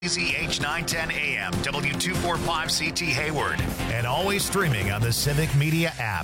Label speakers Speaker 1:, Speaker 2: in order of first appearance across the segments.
Speaker 1: KZH 910 AM, W245CT Hayward, and always streaming on the Civic Media app.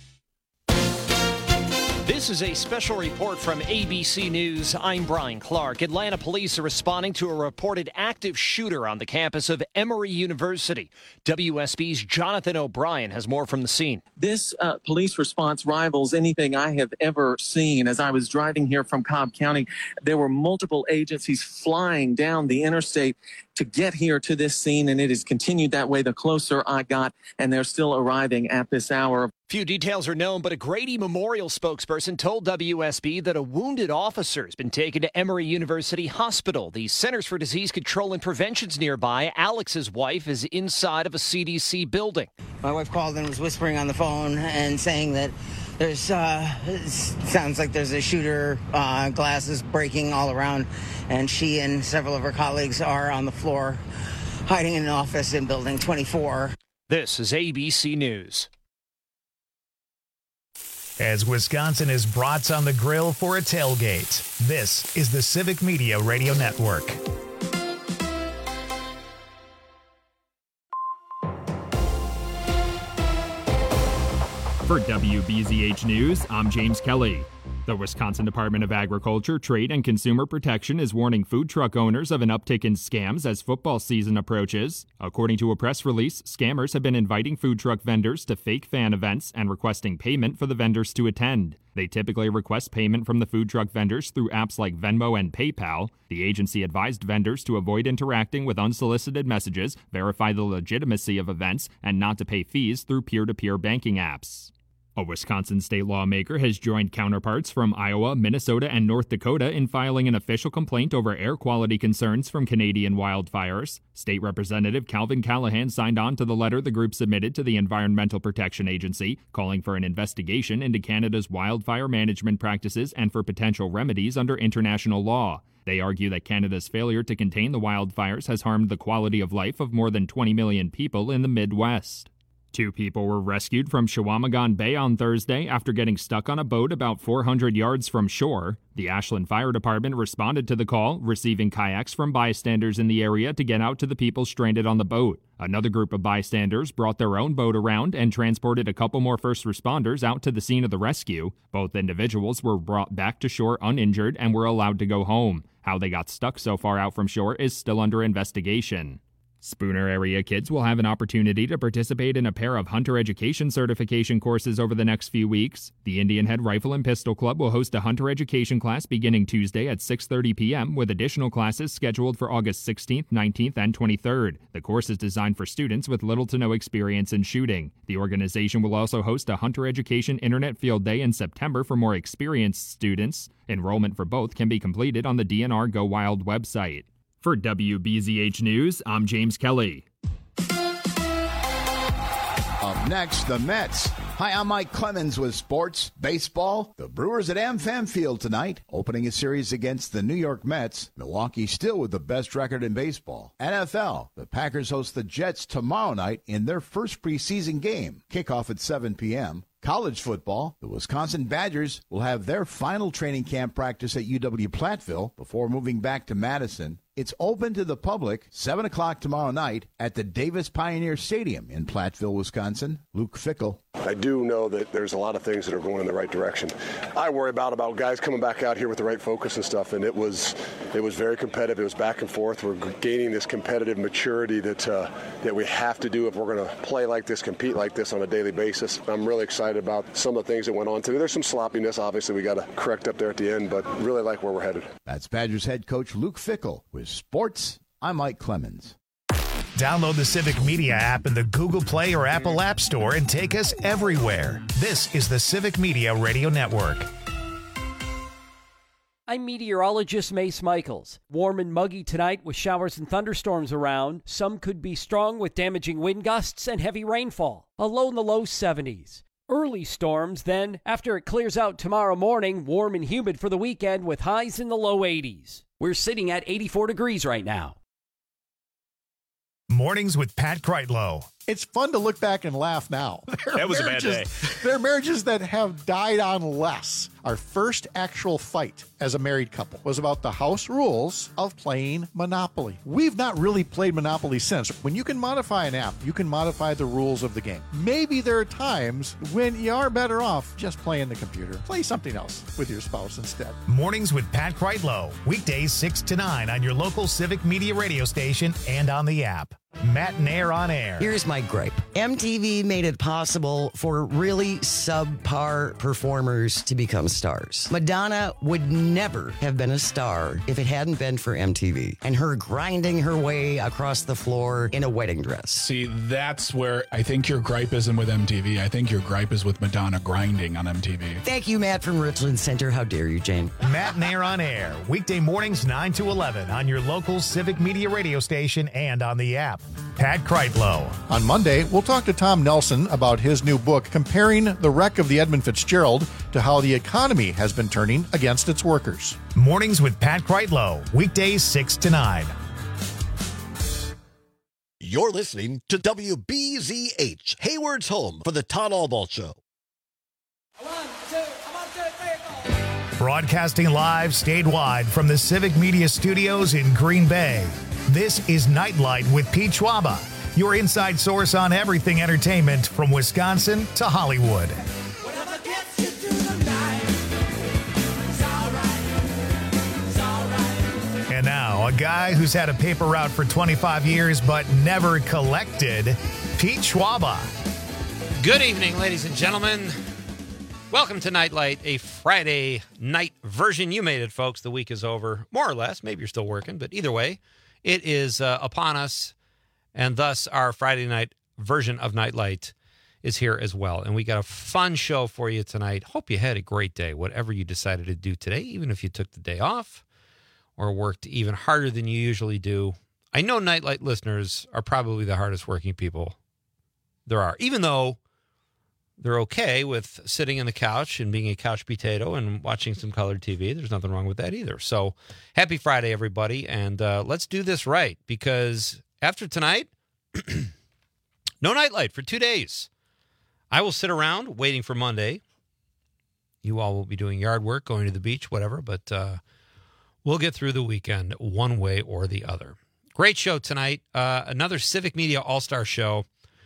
Speaker 2: This is a special report from ABC News. I'm Brian Clark. Atlanta police are responding to a reported active shooter on the campus of Emory University. WSB's Jonathan O'Brien has more from the scene.
Speaker 3: This police response rivals anything I have ever seen. As I was driving here from Cobb County, there were multiple agencies flying down the interstate to get here to this scene, and it has continued that way the closer I got, and they're still arriving at this hour.
Speaker 2: Few details are known, but a Grady Memorial spokesperson told WSB that a wounded officer has been taken to Emory University Hospital. The Centers for Disease Control and Prevention's nearby. Alex's wife is inside of a CDC building.
Speaker 4: My wife called and was whispering on the phone and saying that there's sounds like there's a shooter, glasses breaking all around, and she and several of her colleagues are on the floor hiding in an office in Building 24.
Speaker 2: This is ABC News.
Speaker 1: As Wisconsin is brats on the grill for a tailgate, this is the Civic Media Radio Network.
Speaker 5: For WBZH News, I'm James Kelly. The Wisconsin Department of Agriculture, Trade, and Consumer Protection is warning food truck owners of an uptick in scams as football season approaches. According to a press release, scammers have been inviting food truck vendors to fake fan events and requesting payment for the vendors to attend. They typically request payment from the food truck vendors through apps like Venmo and PayPal. The agency advised vendors to avoid interacting with unsolicited messages, verify the legitimacy of events, and not to pay fees through peer-to-peer banking apps. A Wisconsin state lawmaker has joined counterparts from Iowa, Minnesota, and North Dakota in filing an official complaint over air quality concerns from Canadian wildfires. State Representative Calvin Callahan signed on to the letter the group submitted to the Environmental Protection Agency, calling for an investigation into Canada's wildfire management practices and for potential remedies under international law. They argue that Canada's failure to contain the wildfires has harmed the quality of life of more than 20 million people in the Midwest. 2 people were rescued from Chequamegon Bay on Thursday after getting stuck on a boat about 400 yards from shore. The Ashland Fire Department responded to the call, receiving kayaks from bystanders in the area to get out to the people stranded on the boat. Another group of bystanders brought their own boat around and transported a couple more first responders out to the scene of the rescue. Both individuals were brought back to shore uninjured and were allowed to go home. How they got stuck so far out from shore is still under investigation. Spooner area kids will have an opportunity to participate in a pair of hunter education certification courses over the next few weeks. The Indian Head Rifle and Pistol Club will host a hunter education class beginning Tuesday at 6:30 p.m. with additional classes scheduled for August 16th, 19th, and 23rd. The course is designed for students with little to no experience in shooting. The organization will also host a hunter education internet field day in September for more experienced students. Enrollment for both can be completed on the DNR Go Wild website. For WBZH News, I'm James Kelly.
Speaker 6: Up next, the Mets. Hi, I'm Mike Clemens with sports, baseball. The Brewers at AmFam Field tonight, opening a series against the New York Mets. Milwaukee still with the best record in baseball. NFL, the Packers host the Jets tomorrow night in their first preseason game. Kickoff at 7 p.m. College football, the Wisconsin Badgers will have their final training camp practice at UW-Platteville before moving back to Madison. It's open to the public, 7 o'clock tomorrow night at the Davis Pioneer Stadium in Platteville, Wisconsin. Luke Fickell.
Speaker 7: I do know that there's a lot of things that are going in the right direction. I worry about guys coming back out here with the right focus and stuff, and it was very competitive. It was back and forth. We're gaining this competitive maturity that we have to do if we're going to play like this, compete like this on a daily basis. I'm really excited about some of the things that went on today. There's some sloppiness, obviously, we got to correct up there at the end, but really like where we're headed.
Speaker 6: That's Badgers head coach Luke Fickell. With sports, I'm Mike Clemens.
Speaker 1: Download the Civic Media app in the Google Play or Apple App Store and take us everywhere. This is the Civic Media Radio Network.
Speaker 8: I'm meteorologist Mace Michaels. Warm and muggy tonight with showers and thunderstorms around. Some could be strong with damaging wind gusts and heavy rainfall. A low in the low 70s. Early storms, then, after it clears out tomorrow morning, warm and humid for the weekend with highs in the low 80s. We're sitting at 84 degrees right now.
Speaker 1: Mornings with Pat Kreitlow
Speaker 9: It's fun to look back and laugh now.
Speaker 10: That was a bad day.
Speaker 9: There are marriages that have died on less. Our first actual fight as a married couple was about the house rules of playing Monopoly. We've not really played Monopoly since. When you can modify an app, you can modify the rules of the game. Maybe there are times when you are better off just playing the computer. Play something else with your spouse instead.
Speaker 1: Mornings with Pat Kreitlow. Weekdays 6 to 9 on your local Civic Media radio station and on the app. Matt Nair on air.
Speaker 11: Here's my gripe. MTV made it possible for really subpar performers to become stars. Madonna would never have been a star if it hadn't been for MTV and her grinding her way across the floor in a wedding dress.
Speaker 12: See, that's where I think your gripe isn't with MTV. I think your gripe is with Madonna grinding on MTV.
Speaker 11: Thank you, Matt from Richland Center. How dare you, Jane?
Speaker 1: Matt Nair on air. Weekday mornings 9 to 11 on your local Civic Media radio station and on the app. Pat Kreitlow.
Speaker 9: On Monday, we'll talk to Tom Nelson about his new book, comparing the wreck of the Edmund Fitzgerald to how the economy has been turning against its workers.
Speaker 1: Mornings with Pat Kreitlow. Weekdays 6 to 9.
Speaker 13: You're listening to WBZH, Hayward's home for the Todd Albaugh Show.
Speaker 1: 1, 2, 3, 4. Broadcasting live statewide from the Civic Media Studios in Green Bay. This is Nightlight with Pete Schwaba, your inside source on everything entertainment from Wisconsin to Hollywood. And now, a guy who's had a paper route for 25 years but never collected, Pete Schwaba.
Speaker 14: Good evening, ladies and gentlemen. Welcome to Nightlight, a Friday night version. You made it, folks. The week is over, more or less. Maybe you're still working, but either way, it is upon us, and thus our Friday night version of Nightlight is here as well. And we got a fun show for you tonight. Hope you had a great day, whatever you decided to do today, even if you took the day off or worked even harder than you usually do. I know Nightlight listeners are probably the hardest working people there are, even though they're okay with sitting on the couch and being a couch potato and watching some colored TV. There's nothing wrong with that either. So happy Friday, everybody. And let's do this right, because after tonight, no Nightlight for 2 days. I will sit around waiting for Monday. You all will be doing yard work, going to the beach, whatever. But we'll get through the weekend one way or the other. Great show tonight. Another Civic Media All-Star show.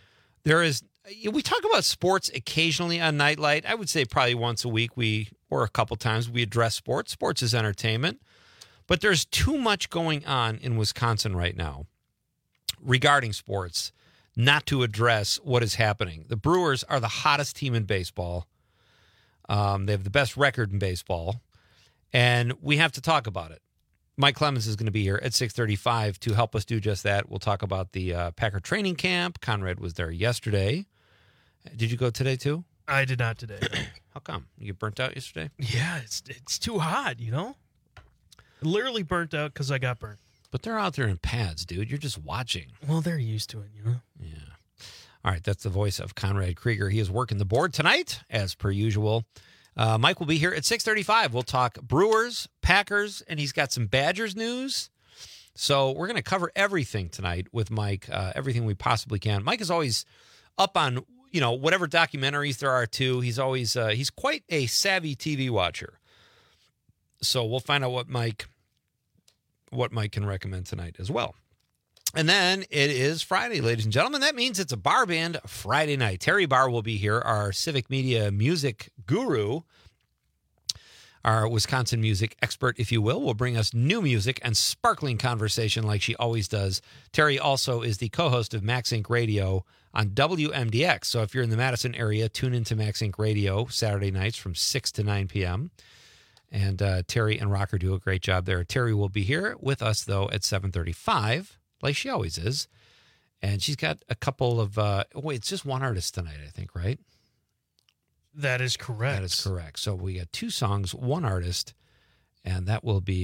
Speaker 14: We talk about sports occasionally on Nightlight. I would say probably once a week or a couple times we address sports. Sports is entertainment. But there's too much going on in Wisconsin right now regarding sports not to address what is happening. The Brewers are the hottest team in baseball. They have the best record in baseball. And we have to talk about it. Mike Clemens is going to be here at 6:35 to help us do just that. We'll talk about the Packer training camp. Conrad was there yesterday. Did you go today too?
Speaker 10: I did not today.
Speaker 14: How come? You get burnt out yesterday?
Speaker 10: Yeah, it's too hot, you know? Literally burnt out because I got burnt.
Speaker 14: But they're out there in pads, dude. You're just watching.
Speaker 10: Well, they're used to it, you know?
Speaker 14: Yeah. All right, that's the voice of Conrad Krieger. He is working the board tonight, as per usual. Mike will be here at 6:35. We'll talk Brewers, Packers, and he's got some Badgers news. So we're going to cover everything tonight with Mike, everything we possibly can. Mike is always up on, whatever documentaries there are too. He's always he's quite a savvy TV watcher. So we'll find out what Mike can recommend tonight as well. And then it is Friday, ladies and gentlemen. That means it's a bar band Friday night. Terry Barr will be here, our Civic Media music guru, our Wisconsin music expert, if you will bring us new music and sparkling conversation like she always does. Terry also is the co-host of Max Inc. Radio on WMDX. So if you're in the Madison area, tune into Max Inc. Radio Saturday nights from 6 to 9 p.m. And Terry and Rocker do a great job there. Terry will be here with us, though, at 7:35, like she always is. And she's got a couple of, it's just one artist tonight, I think, right?
Speaker 10: That is correct.
Speaker 14: That is correct. So we got 2 songs, 1 artist, and that will be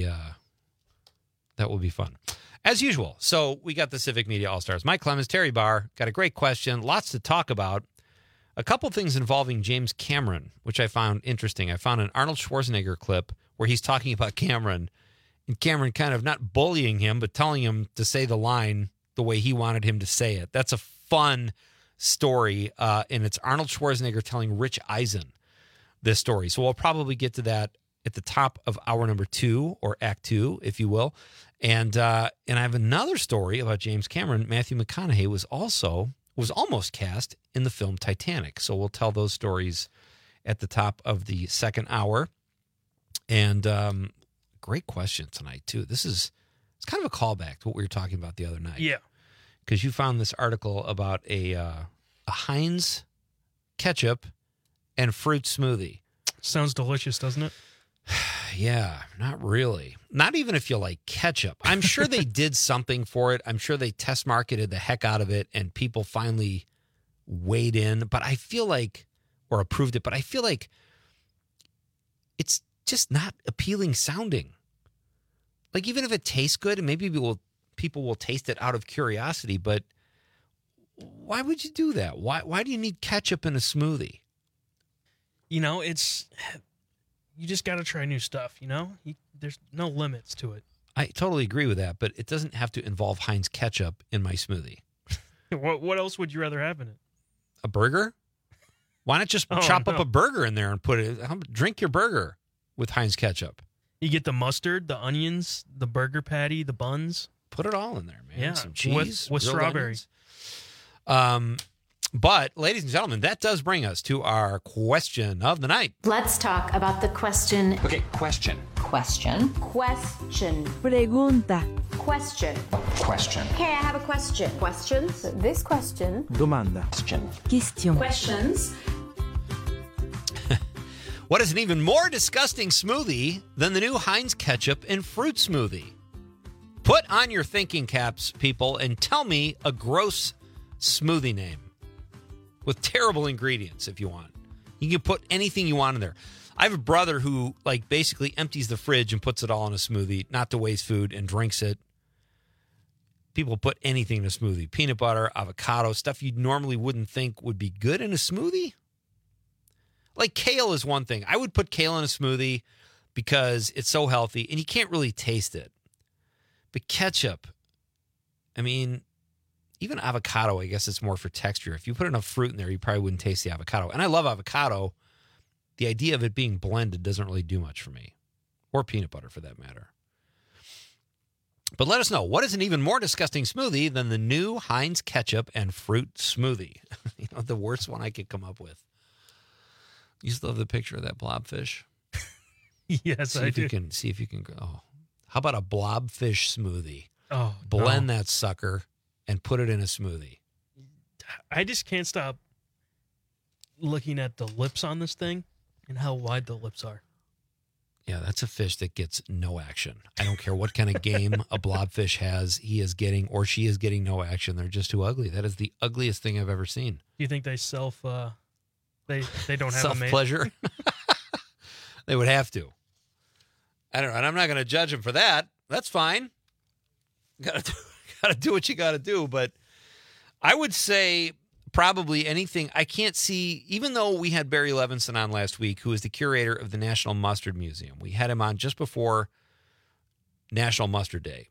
Speaker 14: fun. As usual, so we got the Civic Media All-Stars. Mike Clemens, Terry Barr, got a great question, lots to talk about. A couple things involving James Cameron, which I found interesting. I found an Arnold Schwarzenegger clip where he's talking about Cameron, and Cameron kind of not bullying him, but telling him to say the line the way he wanted him to say it. That's a fun story, and it's Arnold Schwarzenegger telling Rich Eisen this story. So we'll probably get to that at the top of hour number 2, or act 2, if you will. And I have another story about James Cameron. Matthew McConaughey was almost cast in the film Titanic. So we'll tell those stories at the top of the second hour. And great question tonight, too. It's kind of a callback to what we were talking about the other night.
Speaker 10: Yeah.
Speaker 14: Because you found this article about a Heinz ketchup and fruit smoothie.
Speaker 10: Sounds delicious, doesn't it?
Speaker 14: Yeah, not really. Not even if you like ketchup. I'm sure they did something for it. I'm sure they test marketed the heck out of it and people finally weighed in. But I feel like, or approved it, but I feel like it's just not appealing sounding. Like, even if it tastes good, and maybe people will taste it out of curiosity, but why would you do that? Why do you need ketchup in a smoothie?
Speaker 10: You know, you just got to try new stuff, you know? There's no limits to it.
Speaker 14: I totally agree with that, but it doesn't have to involve Heinz ketchup in my smoothie.
Speaker 10: What else would you rather have in it?
Speaker 14: A burger? Why not just chop up a burger in there and put it? Drink your burger with Heinz ketchup.
Speaker 10: You get the mustard, the onions, the burger patty, the buns.
Speaker 14: Put it all in there, man.
Speaker 10: Yeah,
Speaker 14: some cheese
Speaker 10: with strawberry.
Speaker 14: But, ladies and gentlemen, that does bring us to our question of the night.
Speaker 15: Let's talk about the question.
Speaker 16: Okay, question.
Speaker 15: Question. Question.
Speaker 17: Pregunta.
Speaker 15: Question.
Speaker 16: Question.
Speaker 15: Okay, I have a question. Questions? This question.
Speaker 16: Domanda. Question.
Speaker 17: Question.
Speaker 15: Questions.
Speaker 14: What is an even more disgusting smoothie than the new Heinz ketchup and fruit smoothie? Put on your thinking caps, people, and tell me a gross smoothie name with terrible ingredients if you want. You can put anything you want in there. I have a brother who basically empties the fridge and puts it all in a smoothie, not to waste food, and drinks it. People put anything in a smoothie. Peanut butter, avocado, stuff you normally wouldn't think would be good in a smoothie. Like kale is one thing. I would put kale in a smoothie because it's so healthy and you can't really taste it. But ketchup, I mean, even avocado, I guess it's more for texture. If you put enough fruit in there, you probably wouldn't taste the avocado. And I love avocado. The idea of it being blended doesn't really do much for me. Or peanut butter, for that matter. But let us know, what is an even more disgusting smoothie than the new Heinz ketchup and fruit smoothie? The worst one I could come up with. You still have the picture of that blobfish?
Speaker 10: Yes, I do.
Speaker 14: See if you can go. Oh, how about a blobfish smoothie?
Speaker 10: Oh,
Speaker 14: blend that sucker and put it in a smoothie.
Speaker 10: I just can't stop looking at the lips on this thing and how wide the lips are.
Speaker 14: Yeah, that's a fish that gets no action. I don't care what kind of game a blobfish has, he is getting or she is getting no action. They're just too ugly. That is the ugliest thing I've ever seen.
Speaker 10: Do you think they they don't have
Speaker 14: self-pleasure? They would have to. I don't know, and I'm not going to judge them for that. That's fine. Got to do what you got to do, but I would say probably anything. I can't see, even though we had Barry Levinson on last week, who is the curator of the National Mustard Museum. We had him on just before National Mustard Day.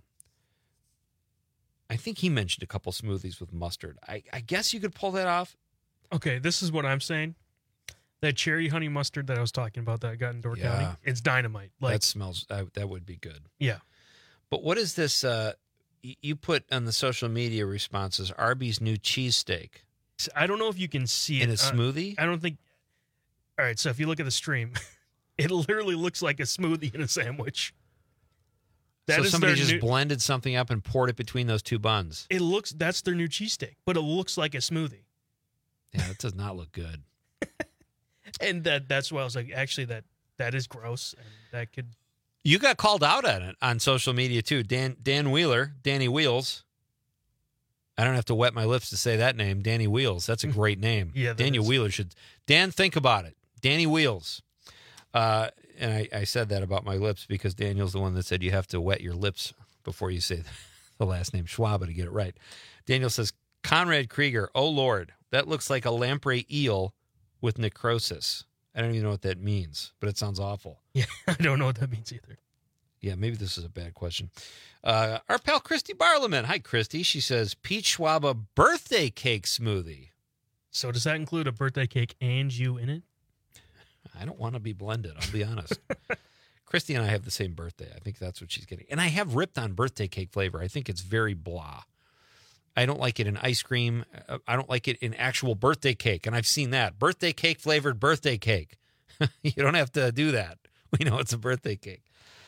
Speaker 14: I think he mentioned a couple smoothies with mustard. I guess you could pull that off.
Speaker 10: Okay, this is what I'm saying. That cherry honey mustard that I was talking about that I got in Door County, it's dynamite.
Speaker 14: That smells, that would be good.
Speaker 10: Yeah.
Speaker 14: But what is this, you put on the social media responses, Arby's new cheesesteak.
Speaker 10: I don't know if you can see
Speaker 14: in
Speaker 10: it.
Speaker 14: In a smoothie?
Speaker 10: I don't think. All right, so if you look at the stream, it literally looks like a smoothie in a sandwich.
Speaker 14: So somebody just blended something up and poured it between those two buns.
Speaker 10: That's their new cheesesteak, but it looks like a smoothie.
Speaker 14: Yeah, it does not look good.
Speaker 10: And that's why I was like, actually, that is gross, and that could.
Speaker 14: You got called out on it on social media too, Dan Wheeler, Danny Wheels. I don't have to wet my lips to say that name, Danny Wheels. That's a great name.
Speaker 10: Yeah,
Speaker 14: Daniel Wheeler should. Dan, think about it, Danny Wheels. And I said that about my lips because Daniel's the one that said you have to wet your lips before you say the last name Schwab to get it right. Daniel says, Conrad Krieger, oh Lord, that looks like a lamprey eel with necrosis. I don't even know what that means, but it sounds awful.
Speaker 10: Yeah, I don't know what that means either.
Speaker 14: Yeah, maybe this is a bad question. Our pal Christy Barleman. Hi, Christy. She says, Peach Schwaba birthday cake smoothie.
Speaker 10: So does that include a birthday cake and you in it?
Speaker 14: I don't want to be blended, I'll be honest. Christy and I have the same birthday. I think that's what she's getting. And I have ripped on birthday cake flavor. I think it's very blah. I don't like it in ice cream. I don't like it in actual birthday cake. And I've seen that. Birthday cake flavored birthday cake. You don't have to do that. We know it's a birthday cake.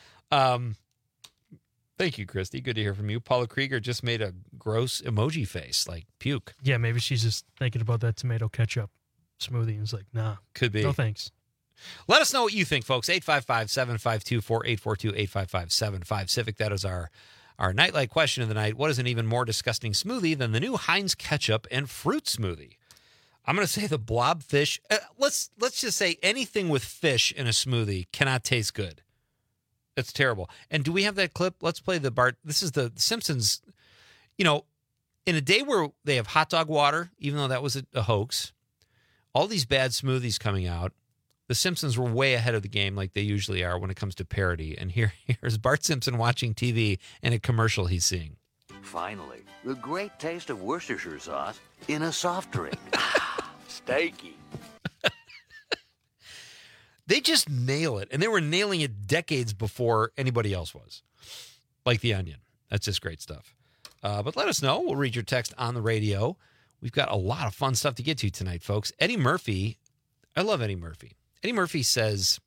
Speaker 14: Thank you, Christy. Good to hear from you. Paula Krieger just made a gross emoji face, like puke.
Speaker 10: Yeah, maybe she's just thinking about that tomato ketchup smoothie and is like, nah.
Speaker 14: Could be.
Speaker 10: No thanks.
Speaker 14: Let us know what you think, folks. 855-752-4842, 855-75-Civic. That is our nightlight question of the night. What is an even more disgusting smoothie than the new Heinz ketchup and fruit smoothie? I'm going to say the blobfish. Let's just say anything with fish in a smoothie cannot taste good. It's terrible. And do we have that clip? Let's play the Bart. This is the Simpsons. You know, in a day where they have hot dog water, even though that was a hoax, all these bad smoothies coming out, the Simpsons were way ahead of the game like they usually are when it comes to parody. And here's Bart Simpson watching TV and a commercial he's seeing.
Speaker 17: Finally, the great taste of Worcestershire sauce in a soft drink. Steaky.
Speaker 14: They just nail it. And they were nailing it decades before anybody else was. Like The Onion. That's just great stuff. But let us know. We'll read your text on the radio. We've got a lot of fun stuff to get to tonight, folks. Eddie Murphy. I love Eddie Murphy. Eddie Murphy says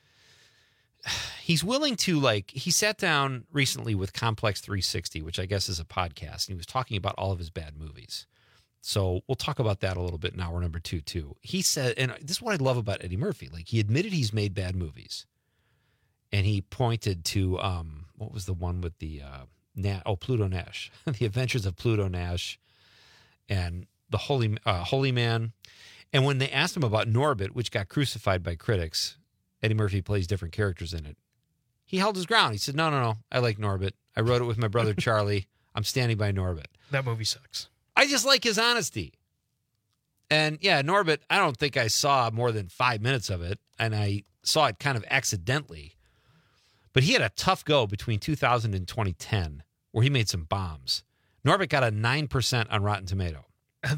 Speaker 14: he's willing to, he sat down recently with Complex 360, which I guess is a podcast, and he was talking about all of his bad movies. So we'll talk about that a little bit in hour number 2, too. He said, and this is what I love about Eddie Murphy, he admitted he's made bad movies. And he pointed to, what was the one with the, Pluto Nash, The Adventures of Pluto Nash, and the Holy Man. And when they asked him about Norbit, which got crucified by critics, Eddie Murphy plays different characters in it. He held his ground. He said, no, I like Norbit. I wrote it with my brother Charlie. I'm standing by Norbit.
Speaker 10: That movie sucks.
Speaker 14: I just like his honesty. And yeah, Norbit, I don't think I saw more than 5 minutes of it, and I saw it kind of accidentally. But he had a tough go between 2000 and 2010 where he made some bombs. Norbit got a 9% on Rotten Tomato.
Speaker 10: I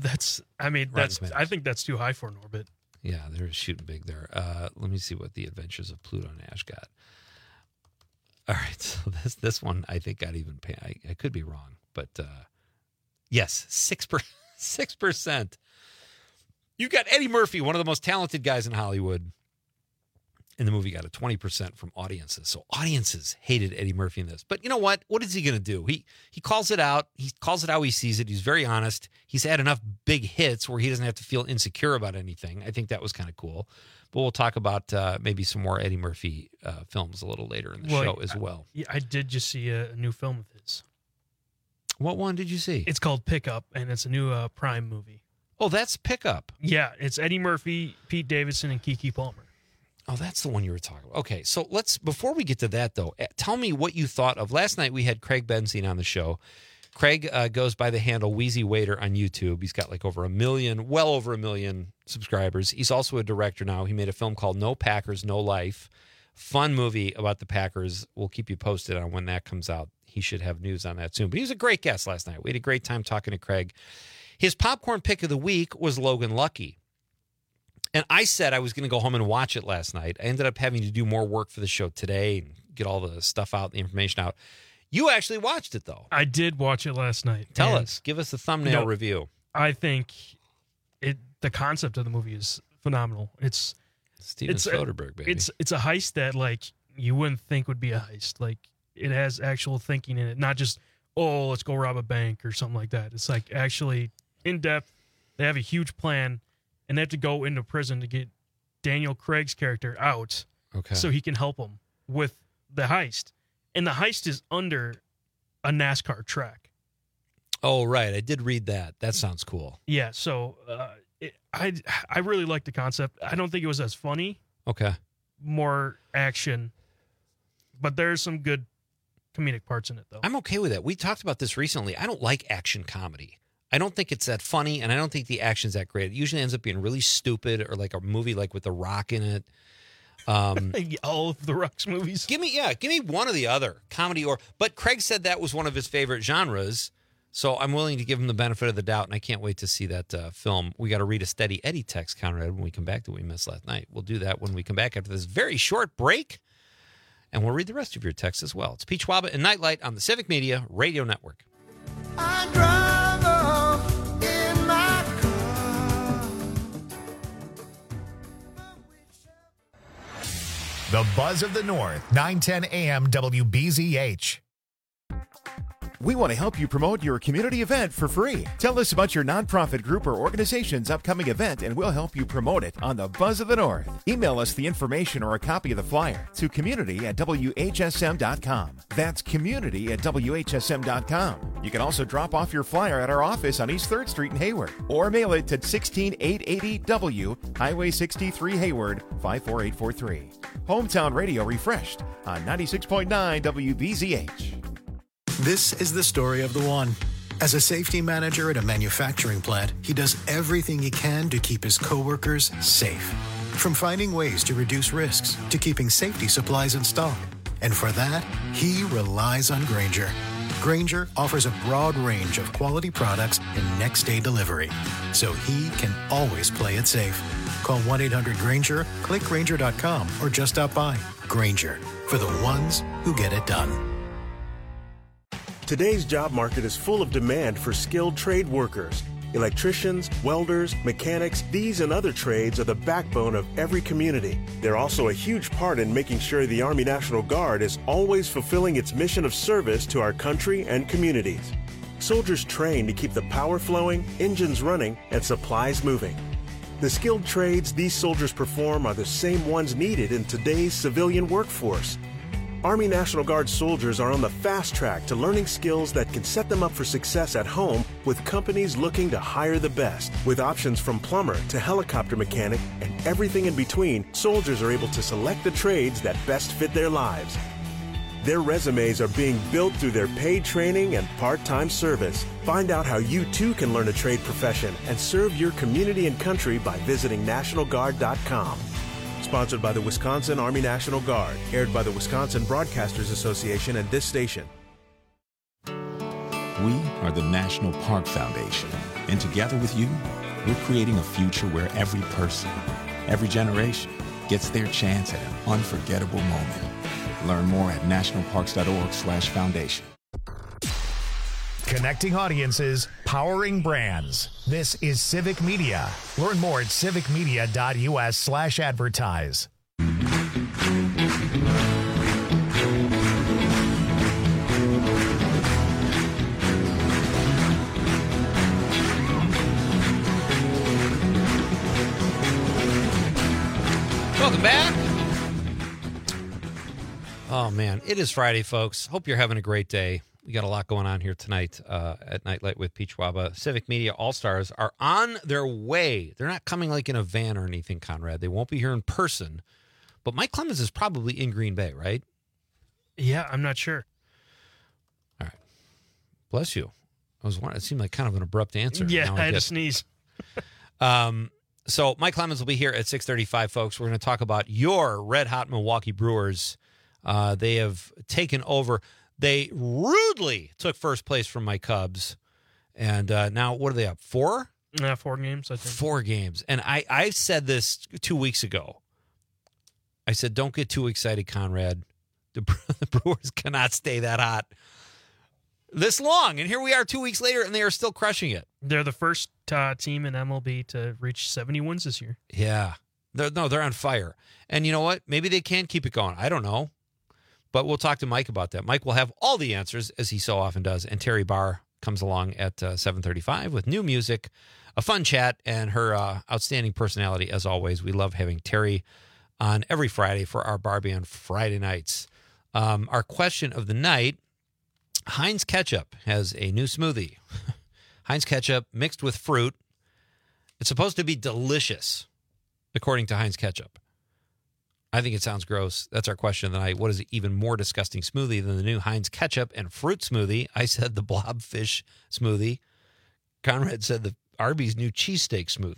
Speaker 10: think that's too high for Norbit.
Speaker 14: Yeah, they're shooting big there. Let me see what The Adventures of Pluto Nash got. All right, so this one I think got even. I could be wrong, but yes, 6%. You got Eddie Murphy, one of the most talented guys in Hollywood. And the movie got a 20% from audiences. So audiences hated Eddie Murphy in this. But you know what? What is he going to do? He calls it out. He calls it how he sees it. He's very honest. He's had enough big hits where he doesn't have to feel insecure about anything. I think that was kind of cool. But we'll talk about maybe some more Eddie Murphy films a little later in the show as well.
Speaker 10: I did just see a new film of his.
Speaker 14: What one did you see?
Speaker 10: It's called Pickup, and it's a new Prime movie.
Speaker 14: Oh, that's Pickup.
Speaker 10: Yeah, it's Eddie Murphy, Pete Davidson, and Keke Palmer.
Speaker 14: Oh, that's the one you were talking about. Okay, so before we get to that, though, tell me what you thought of. Last night we had Craig Benzine on the show. Craig goes by the handle Wheezy Waiter on YouTube. He's got well over a million subscribers. He's also a director now. He made a film called No Packers, No Life. Fun movie about the Packers. We'll keep you posted on when that comes out. He should have news on that soon. But he was a great guest last night. We had a great time talking to Craig. His popcorn pick of the week was Logan Lucky. And I said I was going to go home and watch it last night. I ended up having to do more work for the show today and get all the stuff out, the information out. You actually watched it, though.
Speaker 10: I did watch it last night.
Speaker 14: Tell us. Give us the thumbnail review.
Speaker 10: I think the concept of the movie is phenomenal. It's
Speaker 14: Steven Soderbergh, baby.
Speaker 10: It's a heist that, you wouldn't think would be a heist. It has actual thinking in it, not just, let's go rob a bank or something like that. It's actually in-depth. They have a huge plan. And they have to go into prison to get Daniel Craig's character out so he can help them with the heist. And the heist is under a NASCAR track.
Speaker 14: Oh, right. I did read that. That sounds cool.
Speaker 10: Yeah, so I really like the concept. I don't think it was as funny.
Speaker 14: Okay.
Speaker 10: More action. But there's some good comedic parts in it, though.
Speaker 14: I'm okay with that. We talked about this recently. I don't like action comedy. I don't think it's that funny, and I don't think the action's that great. It usually ends up being really stupid or like a movie with The Rock in it.
Speaker 10: All of the Rock's movies.
Speaker 14: Give me one or the other, comedy or. But Craig said that was one of his favorite genres, so I'm willing to give him the benefit of the doubt, and I can't wait to see that film. We got to read a Steady Eddie text, Conrad, when we come back that we missed last night. We'll do that when we come back after this very short break, and we'll read the rest of your texts as well. It's Pete Schwaba and Nightlight on the Civic Media Radio Network.
Speaker 18: I drive off in my car.
Speaker 1: The Buzz of the North, 910 AM WBZH.
Speaker 19: We want to help you promote your community event for free. Tell us about your nonprofit group or organization's upcoming event, and we'll help you promote it on the Buzz of the North. Email us the information or a copy of the flyer to community@WHSM.com. That's community@WHSM.com. You can also drop off your flyer at our office on East 3rd Street in Hayward, or mail it to 16880 W, Highway 63 Hayward, 54843. Hometown Radio refreshed on 96.9 WBZH.
Speaker 20: This is the story of the one. As a safety manager at a manufacturing plant, he does everything he can to keep his coworkers safe. From finding ways to reduce risks to keeping safety supplies in stock. And for that, he relies on Grainger. Grainger offers a broad range of quality products and next-day delivery, so he can always play it safe. Call 1-800-GRAINGER, click Grainger.com, or just stop by. Grainger, for the ones who get it done.
Speaker 21: Today's job market is full of demand for skilled trade workers. Electricians, welders, mechanics, these and other trades are the backbone of every community. They're also a huge part in making sure the Army National Guard is always fulfilling its mission of service to our country and communities. Soldiers train to keep the power flowing, engines running, and supplies moving. The skilled trades these soldiers perform are the same ones needed in today's civilian workforce. Army National Guard soldiers are on the fast track to learning skills that can set them up for success at home with companies looking to hire the best. With options from plumber to helicopter mechanic and everything in between, soldiers are able to select the trades that best fit their lives. Their resumes are being built through their paid training and part-time service. Find out how you too can learn a trade profession and serve your community and country by visiting NationalGuard.com. Sponsored by the Wisconsin Army National Guard. Aired by the Wisconsin Broadcasters Association and this station.
Speaker 22: We are the National Park Foundation. And together with you, we're creating a future where every person, every generation, gets their chance at an unforgettable moment. Learn more at nationalparks.org/foundation.
Speaker 1: Connecting audiences, powering brands. This is Civic Media. Learn more at civicmedia.us/advertise.
Speaker 14: Welcome back. Oh, man. It is Friday, folks. Hope you're having a great day. We got a lot going on here tonight at Nightlight with Pete Schwaba. Civic Media All-Stars are on their way. They're not coming like in a van or anything, Conrad. They won't be here in person. But Mike Clemens is probably in Green Bay, right?
Speaker 10: Yeah, I'm not sure.
Speaker 14: All right. Bless you. It seemed like kind of an abrupt answer.
Speaker 10: Yeah, I had to sneeze.
Speaker 14: So Mike Clemens will be here at 6:35, folks. We're going to talk about your red-hot Milwaukee Brewers. They have taken over. They rudely took first place from my Cubs. And now, what are they up? 4?
Speaker 10: 4 games, I think.
Speaker 14: 4 games. And I said this 2 weeks ago. I said, don't get too excited, Conrad. The Brewers cannot stay that hot this long. And here we are 2 weeks later, and they are still crushing it.
Speaker 10: They're the first team in MLB to reach 70 wins this year.
Speaker 14: Yeah. They're on fire. And you know what? Maybe they can keep it going. I don't know. But we'll talk to Mike about that. Mike will have all the answers, as he so often does. And Terry Barr comes along at 7:35 with new music, a fun chat, and her outstanding personality, as always. We love having Terry on every Friday for our Barbie on Friday nights. Our question of the night, Heinz Ketchup has a new smoothie. Heinz Ketchup mixed with fruit. It's supposed to be delicious, according to Heinz Ketchup. I think it sounds gross. That's our question of the night. What is an even more disgusting smoothie than the new Heinz Ketchup and fruit smoothie? I said the blobfish smoothie. Conrad said the Arby's new cheesesteak smoothie.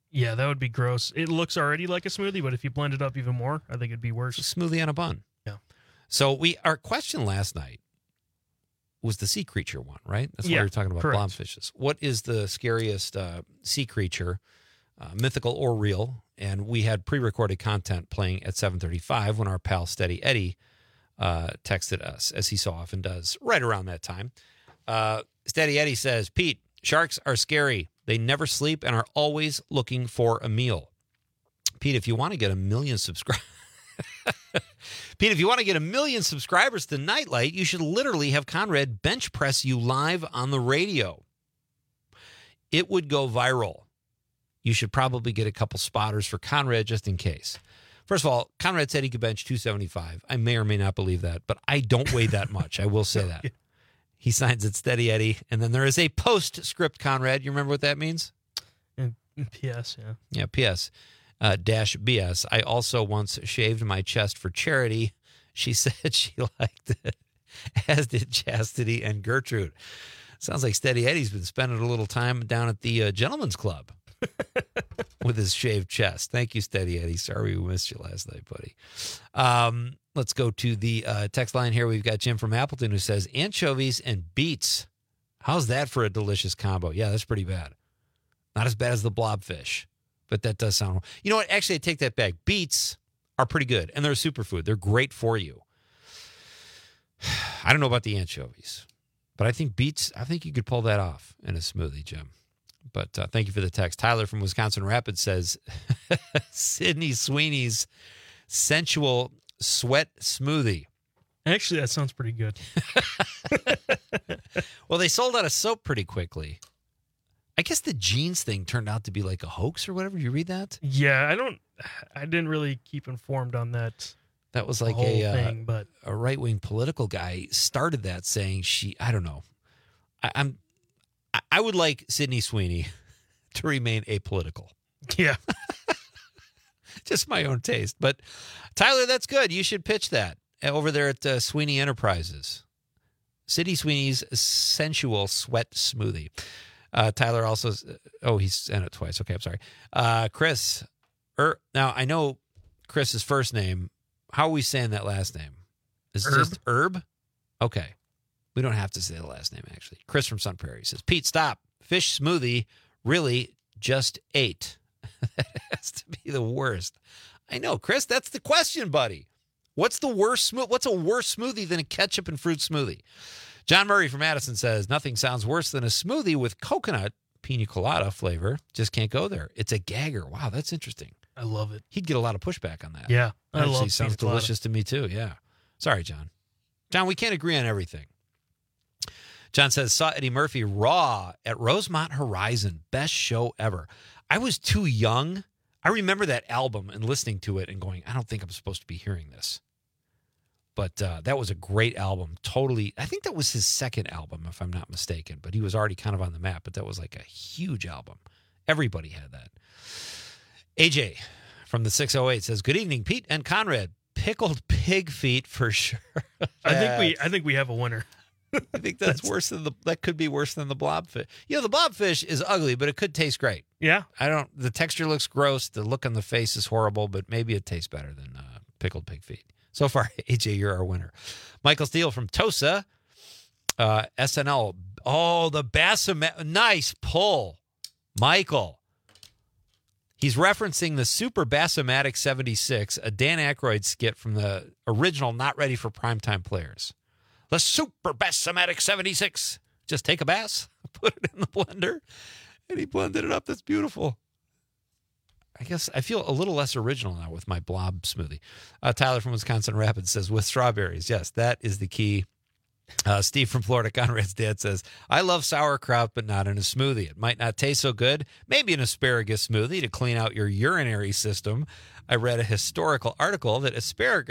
Speaker 10: Yeah, that would be gross. It looks already like a smoothie, but if you blend it up even more, I think it'd be worse.
Speaker 14: It's a smoothie on a bun.
Speaker 10: Yeah.
Speaker 14: So our question last night was the sea creature one, right? That's why we were talking about
Speaker 10: correct.
Speaker 14: blobfishes. What is the scariest sea creature, mythical or real? And we had pre-recorded content playing at 7:35 when our pal Steady Eddie texted us, as he so often does, right around that time. Steady Eddie says, Pete, sharks are scary. They never sleep and are always looking for a meal. Pete, if you want to get 1 million subscribers, Pete, if you want to get 1 million subscribers to Nightlight, you should literally have Conrad bench press you live on the radio. It would go viral. You should probably get a couple spotters for Conrad just in case. First of all, Conrad said he could bench 275. I may or may not believe that, but I don't weigh that much. I will say that. He signs it Steady Eddie. And then there is a postscript, Conrad. You remember what that means?
Speaker 10: PS, yeah.
Speaker 14: Yeah, PS. Dash BS. I also once shaved my chest for charity. She said she liked it, as did Chastity and Gertrude. Sounds like Steady Eddie's been spending a little time down at the Gentleman's Club with his shaved chest. Thank you, Steady Eddie. Sorry we missed you last night, buddy. Let's go to the text line here. We've got Jim from Appleton who says, anchovies and beets. How's that for a delicious combo? Yeah, that's pretty bad. Not as bad as the blobfish, but that does sound... You know what? Actually, I take that back. Beets are pretty good, and they're a superfood. They're great for you. I don't know about the anchovies, but I think beets, I think you could pull that off in a smoothie, Jim. But thank you for the text. Tyler from Wisconsin Rapids says, Sydney Sweeney's sensual sweat smoothie.
Speaker 10: Actually, that sounds pretty good.
Speaker 14: Well, they sold out of soap pretty quickly. I guess the jeans thing turned out to be like a hoax or whatever. You read that?
Speaker 10: Yeah, I didn't really keep informed on that.
Speaker 14: That was like
Speaker 10: whole thing, but
Speaker 14: a right-wing political guy started that saying I don't know. I would like Sydney Sweeney to remain apolitical.
Speaker 10: Yeah.
Speaker 14: Just my own taste. But Tyler, that's good. You should pitch that over there at Sweeney Enterprises. Sydney Sweeney's sensual sweat smoothie. Tyler also, he's sent it twice. Okay, I'm sorry. Chris, now I know Chris's first name. How are we saying that last name? Is it just Herb? Okay. We don't have to say the last name, actually. Chris from Sun Prairie says, Pete, stop. Fish smoothie really just ate. That has to be the worst. I know, Chris, that's the question, buddy. What's a worse smoothie than a ketchup and fruit smoothie? John Murray from Madison says, nothing sounds worse than a smoothie with coconut pina colada flavor. Just can't go there. It's a gagger. Wow, that's interesting.
Speaker 10: I love it.
Speaker 14: He'd get a lot of pushback on that.
Speaker 10: Yeah, I
Speaker 14: actually
Speaker 10: love
Speaker 14: sounds
Speaker 10: pina
Speaker 14: delicious to me too. Yeah. Sorry, John. John, we can't agree on everything. John says, saw Eddie Murphy raw at Rosemont Horizon. Best show ever. I was too young. I remember that album and listening to it and going, I don't think I'm supposed to be hearing this. But that was a great album. Totally. I think that was his second album, if I'm not mistaken. But he was already kind of on the map. But that was like a huge album. Everybody had that. AJ from the 608 says, good evening, Pete and Conrad. Pickled pig feet for sure.
Speaker 10: I think we have a winner.
Speaker 14: I think that's worse than that could be worse than the blobfish. You know, the blobfish is ugly, but it could taste great.
Speaker 10: Yeah.
Speaker 14: The texture looks gross. The look on the face is horrible, but maybe it tastes better than pickled pig feet. So far, AJ, you're our winner. Michael Steele from Tosa, SNL. Oh, the Bassomatic. Nice pull, Michael. He's referencing the Super Bassomatic 76, a Dan Aykroyd skit from the original Not Ready for Primetime Players. The Super Bassomatic 76. Just take a bass, put it in the blender, and he blended it up. That's beautiful. I guess I feel a little less original now with my blob smoothie. Tyler from Wisconsin Rapids says, with strawberries. Yes, that is the key. Steve from Florida, Conrad's dad, says, I love sauerkraut, but not in a smoothie. It might not taste so good. Maybe an asparagus smoothie to clean out your urinary system. I read a historical article that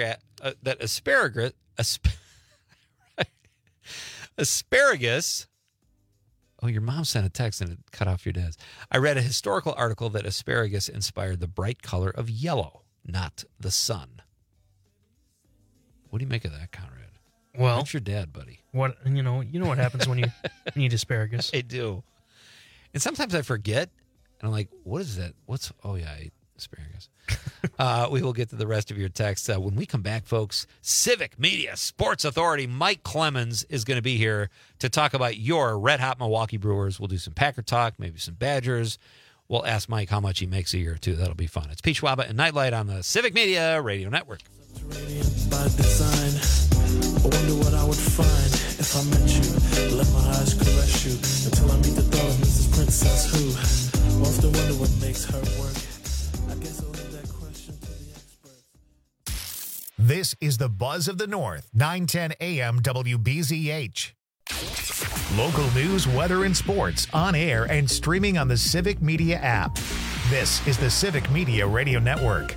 Speaker 14: asparagus. Oh, your mom sent a text and it cut off your dad's. I read a historical article that asparagus inspired the bright color of yellow, not the sun. What do you make of that, Conrad?
Speaker 10: Well,
Speaker 14: that's your dad, buddy.
Speaker 10: What you know what happens when you eat asparagus.
Speaker 14: I do. And sometimes I forget And I'm like, what is that? Oh, yeah, I ate asparagus. We will get to the rest of your texts. When we come back, folks, Civic Media Sports Authority Mike Clemens is going to be here to talk about your red-hot Milwaukee Brewers. We'll do some Packer talk, maybe some Badgers. We'll ask Mike how much he makes a year, too. That'll be fun. It's Pete Schwaba and Nightlight on the Civic Media Radio Network.
Speaker 3: By design, I wonder what I would find if I met you. Let my eyes caress you until I meet the thought of Mrs. Princess who often wonder what makes her work. I guess I'll leave that question to the experts.
Speaker 1: This is the Buzz of the North, 910 AM WBZH. Local news, weather, and sports on air and streaming on the Civic Media app. This is the Civic Media Radio Network.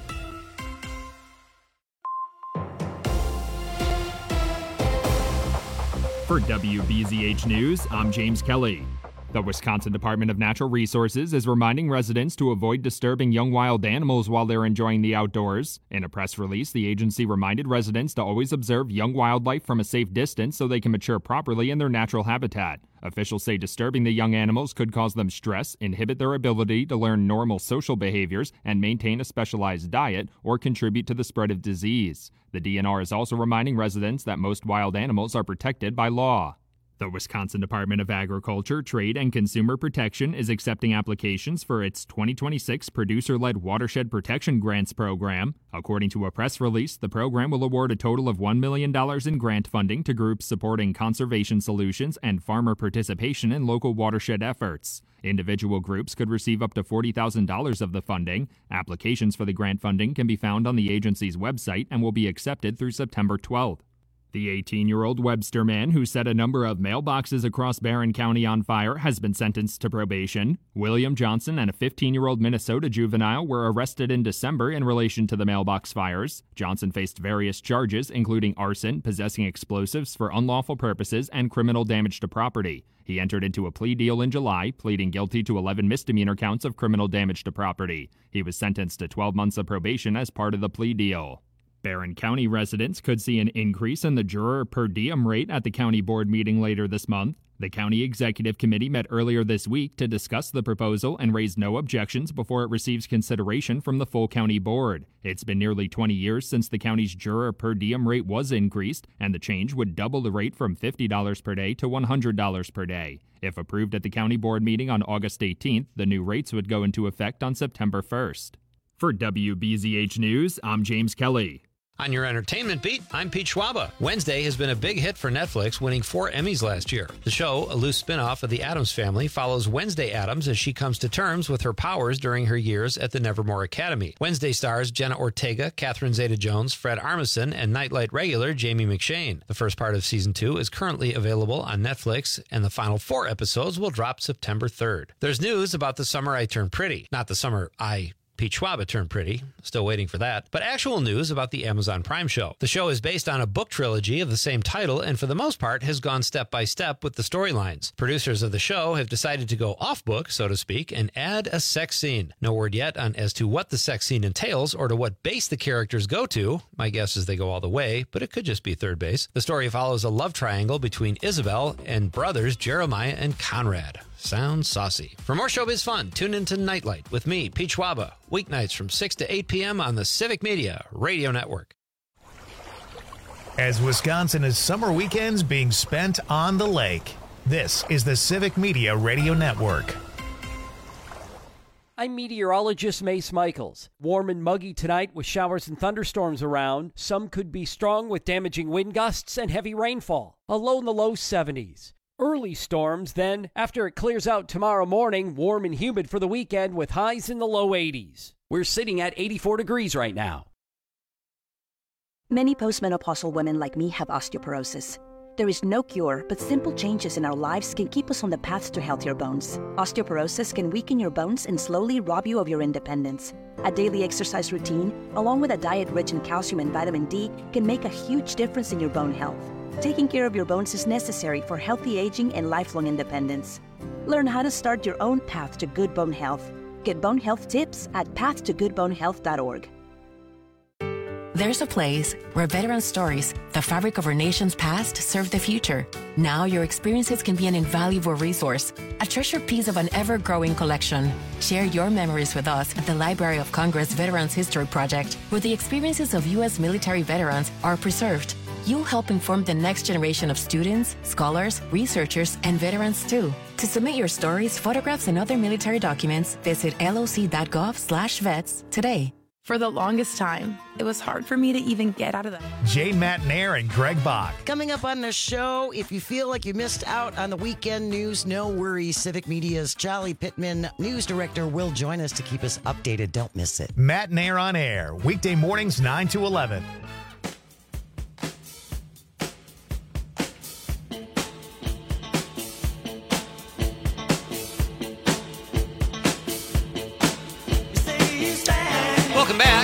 Speaker 5: For WBZH News, I'm James Kelly. The Wisconsin Department of Natural Resources is reminding residents to avoid disturbing young wild animals while they're enjoying the outdoors. In a press release, the agency reminded residents to always observe young wildlife from a safe distance so they can mature properly in their natural habitat. Officials say disturbing the young animals could cause them stress, inhibit their ability to learn normal social behaviors, and maintain a specialized diet, or contribute to the spread of disease. The DNR is also reminding residents that most wild animals are protected by law. The Wisconsin Department of Agriculture, Trade, and Consumer Protection is accepting applications for its 2026 Producer-Led Watershed Protection Grants program. According to a press release, the program will award a total of $1 million in grant funding to groups supporting conservation solutions and farmer participation in local watershed efforts. Individual groups could receive up to $40,000 of the funding. Applications for the grant funding can be found on the agency's website and will be accepted through September 12th. The 18-year-old Webster man who set a number of mailboxes across Barron County on fire has been sentenced to probation. William Johnson and a 15-year-old Minnesota juvenile were arrested in December in relation to the mailbox fires. Johnson faced various charges, including arson, possessing explosives for unlawful purposes, and criminal damage to property. He entered into a plea deal in July, pleading guilty to 11 misdemeanor counts of criminal damage to property. He was sentenced to 12 months of probation as part of the plea deal. Barron County residents could see an increase in the juror per diem rate at the county board meeting later this month. The county executive committee met earlier this week to discuss the proposal and raised no objections before it receives consideration from the full county board. It's been nearly 20 years since the county's juror per diem rate was increased, and the change would double the rate from $50 per day to $100 per day. If approved at the county board meeting on August 18th, the new rates would go into effect on September 1st. For WBZH News, I'm James Kelly.
Speaker 14: On your entertainment beat, I'm Pete Schwaba. Wednesday has been a big hit for Netflix, winning 4 Emmys last year. The show, a loose spin-off of The Addams Family, follows Wednesday Addams as she comes to terms with her powers during her years at the Nevermore Academy. Wednesday stars Jenna Ortega, Catherine Zeta-Jones, Fred Armisen, and Nightlight regular Jamie McShane. The first part of Season 2 is currently available on Netflix, and the final 4 episodes will drop September 3rd. There's news about The Summer I Turned Pretty. Not The Summer Pete Schwaba turned pretty. Still waiting for that. But actual news about the Amazon Prime show. The show is based on a book trilogy of the same title and for the most part has gone step by step with the storylines. Producers of the show have decided to go off book, so to speak, and add a sex scene. No word yet on as to what the sex scene entails or to what base the characters go to. My guess is they go all the way, but it could just be third base. The story follows a love triangle between Isabel and brothers Jeremiah and Conrad. Sounds saucy. For more showbiz fun, tune into Nightlight with me, Pete Schwaba, weeknights from 6 to 8 p.m. on the Civic Media Radio Network.
Speaker 1: As Wisconsin is summer weekends being spent on the lake, this is the Civic Media Radio Network.
Speaker 8: I'm meteorologist Mace Michaels. Warm and muggy tonight with showers and thunderstorms around. Some could be strong with damaging wind gusts and heavy rainfall. A low in the low 70s. Early storms, then, after it clears out tomorrow morning, warm and humid for the weekend with highs in the low 80s. We're sitting at 84 degrees right now.
Speaker 4: Many postmenopausal women like me have osteoporosis. There is no cure, but simple changes in our lives can keep us on the path to healthier bones. Osteoporosis can weaken your bones and slowly rob you of your independence. A daily exercise routine, along with a diet rich in calcium and vitamin D, can make a huge difference in your bone health. Taking care of your bones is necessary for healthy aging and lifelong independence. Learn how to start your own path to good bone health. Get bone health tips at pathtogoodbonehealth.org.
Speaker 2: There's a place where veteran stories, the fabric of our nation's past, serve the future. Now your experiences can be an invaluable resource, a treasured piece of an ever-growing collection. Share your memories with us at the Library of Congress Veterans History Project, where the experiences of U.S. military veterans are preserved. You'll help inform the next generation of students, scholars, researchers, and veterans too. To submit your stories, photographs, and other military documents, visit loc.gov/vets today.
Speaker 7: For the longest time, it was hard for me to even get out of the...
Speaker 1: Jay Matnair and Greg Bach.
Speaker 11: Coming up on the show, if you feel like you missed out on the weekend news, no worries. Civic Media's Charlie Pittman, news director, will join us to keep us updated. Don't miss it.
Speaker 1: Matnair on air, weekday mornings 9 to 11.
Speaker 14: Welcome back.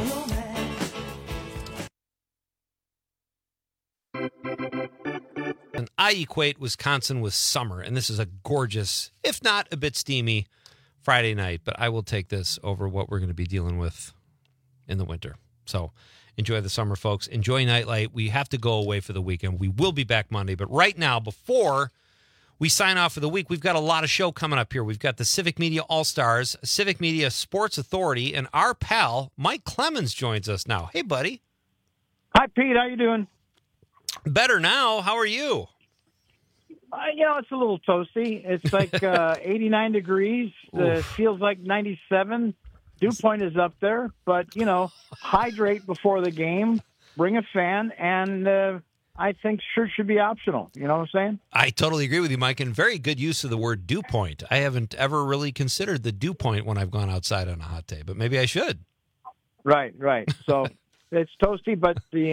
Speaker 14: And I equate Wisconsin with summer, and this is a gorgeous, if not a bit steamy, Friday night, but I will take this over what we're going to be dealing with in the winter. So enjoy the summer, folks. Enjoy Nightlight. We have to go away for the weekend. We will be back Monday, but right now, before we sign off for the week, we've got a lot of show coming up here. We've got the Civic Media All-Stars, Civic Media Sports Authority, and our pal, Mike Clemens, joins us now. Hey, buddy.
Speaker 23: Hi, Pete. How you doing?
Speaker 14: Better now. How are you?
Speaker 23: It's a little toasty. It's like 89 degrees. Feels like 97. Dew point is up there. But, hydrate before the game, bring a fan, and I think shirts should be optional. You know what I'm saying?
Speaker 14: I totally agree with you, Mike, and very good use of the word dew point. I haven't ever really considered the dew point when I've gone outside on a hot day, but maybe I should.
Speaker 23: Right. So it's toasty, but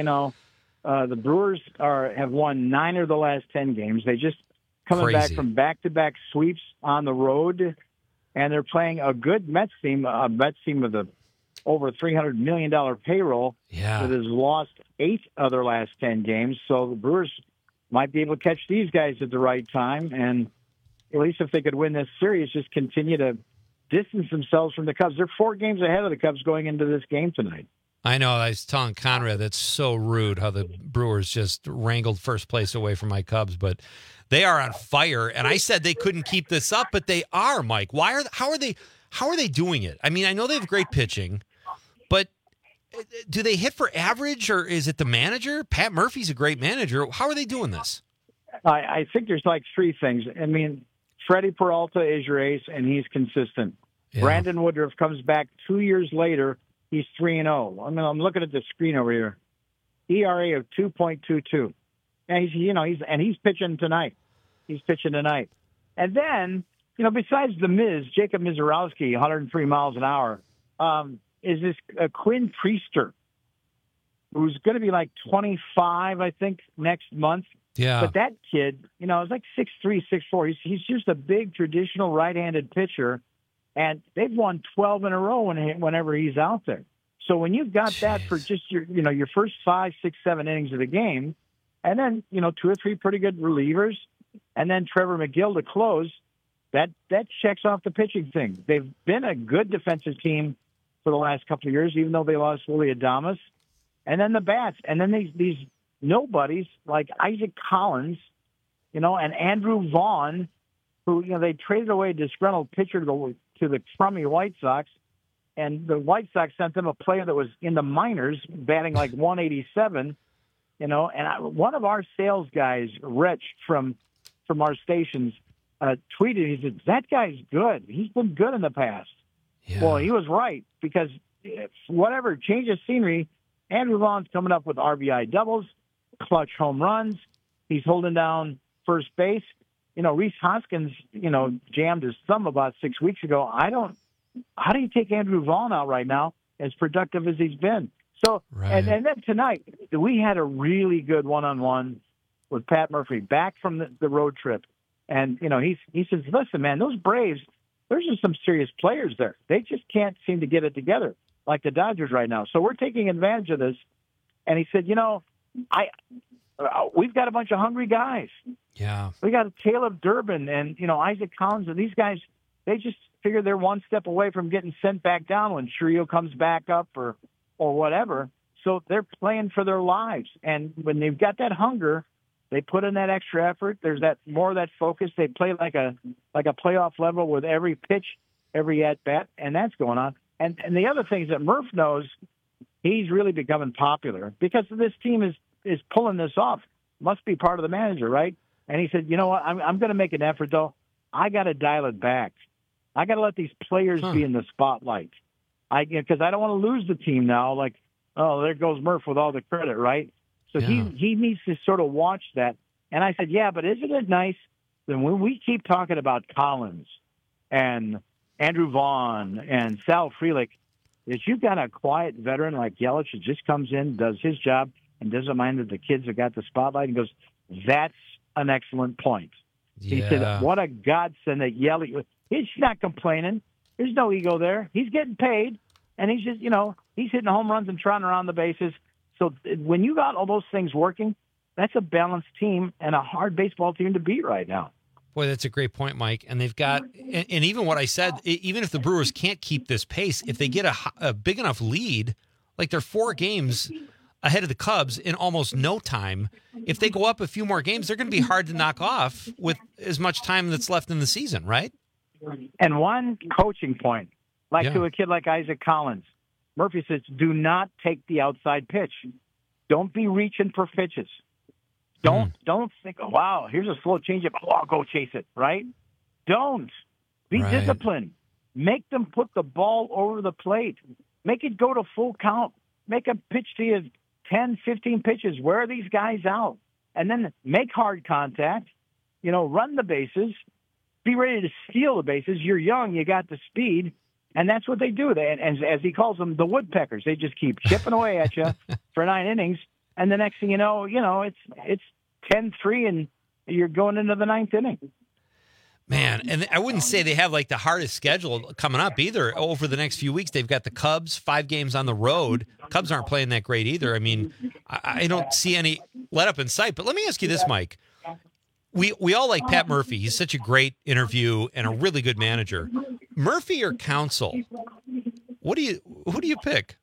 Speaker 23: the Brewers have won 9 of the last 10 games. They just coming back from back-to-back sweeps on the road, and they're playing a good Mets team with a over $300 million payroll that has lost 8 of their last 10 games. So the Brewers might be able to catch these guys at the right time, and at least if they could win this series, just continue to distance themselves from the Cubs. They're 4 games ahead of the Cubs going into this game tonight.
Speaker 14: I know. I was telling Conrad that's so rude how the Brewers just wrangled first place away from my Cubs, but they are on fire. And I said they couldn't keep this up, but they are, Mike. How are they doing it? I mean, I know they have great pitching, but do they hit for average, or is it the manager? Pat Murphy's a great manager. How are they doing this?
Speaker 23: I think there's like 3 things. I mean, Freddie Peralta is your ace, and he's consistent. Yeah. Brandon Woodruff comes back 2 years later. He's 3-0. I mean, I'm looking at the screen over here. ERA of 2.22. And he's pitching tonight. And then, besides the Miz, Jacob Mizorowski, 103 miles an hour, is this Quinn Priester, who's going to be like 25, I think, next month.
Speaker 14: Yeah.
Speaker 23: But that kid, is like 6'3", 6'4". He's just a big traditional right-handed pitcher, and they've won 12 in a row whenever he's out there. So when you've got that for just your first 5, 6, 7 innings of the game, and then 2 or 3 pretty good relievers, and then Trevor McGill to close, that checks off the pitching thing. They've been a good defensive team for the last couple of years, even though they lost Willie Adames. And then the bats, and then these nobodies like Isaac Collins, and Andrew Vaughn, who they traded away a disgruntled pitcher to the crummy White Sox, and the White Sox sent them a player that was in the minors, batting like 187. And one of our sales guys, Rich from our stations, tweeted. He said, "That guy's good. He's been good in the past." Yeah. Well, he was right, because whatever change of scenery, Andrew Vaughn's coming up with RBI doubles, clutch home runs. He's holding down first base. Rhys Hoskins, jammed his thumb about 6 weeks ago. How do you take Andrew Vaughn out right now, as productive as he's been? So, and then tonight, we had a really good one-on-one with Pat Murphy back from the road trip. And, he says, "Listen, man, those Braves, there's just some serious players there. They just can't seem to get it together like the Dodgers right now. So we're taking advantage of this." And he said, we've got a bunch of hungry guys.
Speaker 14: Yeah.
Speaker 23: We got Caleb Durbin and, Isaac Collins, and these guys, they just figure they're one step away from getting sent back down when Trio comes back up or whatever. So they're playing for their lives. And when they've got that hunger, they put in that extra effort. There's that more of that focus. They play like a playoff level with every pitch, every at-bat, and that's going on. And the other thing is that Murph knows he's really becoming popular because this team is pulling this off. Must be part of the manager, right? And he said, you know what, I'm going to make an effort, though. I got to dial it back. I got to let these players be in the spotlight. Because I don't want to lose the team now. Like, oh, there goes Murph with all the credit, right? So he needs to sort of watch that. And I said, yeah, but isn't it nice that when we keep talking about Collins and Andrew Vaughn and Sal Frelick, that you've got a quiet veteran like Yelich who just comes in, does his job, and doesn't mind that the kids have got the spotlight, and goes, that's an excellent point. He said, what a godsend that Yelich, he's not complaining. There's no ego there. He's getting paid, and he's just, he's hitting home runs and trotting around the bases. So when you got all those things working, that's a balanced team and a hard baseball team to beat right now.
Speaker 14: Boy, that's a great point, Mike. And they've got, and even what I said, even if the Brewers can't keep this pace, if they get a big enough lead, like they're 4 games ahead of the Cubs in almost no time, if they go up a few more games, they're going to be hard to knock off with as much time that's left in the season, right?
Speaker 23: And one coaching point, to a kid like Isaac Collins, Murphy says, do not take the outside pitch. Don't be reaching for pitches. Don't think, oh, wow, here's a slow changeup. Oh, I'll go chase it, right? Don't. Be disciplined. Make them put the ball over the plate. Make it go to full count. Make a pitch to you 10, 15 pitches. Wear these guys out. And then make hard contact. Run the bases. Be ready to steal the bases. You're young. You got the speed. And that's what they do. And as he calls them, the woodpeckers. They just keep chipping away at you for 9 innings. And the next thing you know, it's 10-3, and you're going into the 9th inning.
Speaker 14: Man, and I wouldn't say they have like the hardest schedule coming up either. Over the next few weeks, they've got the Cubs, 5 games on the road. Cubs aren't playing that great either. I mean, I don't see any let up in sight. But let me ask you this, Mike. We all like Pat Murphy. He's such a great interview and a really good manager. Murphy or Counsell? Who do you pick?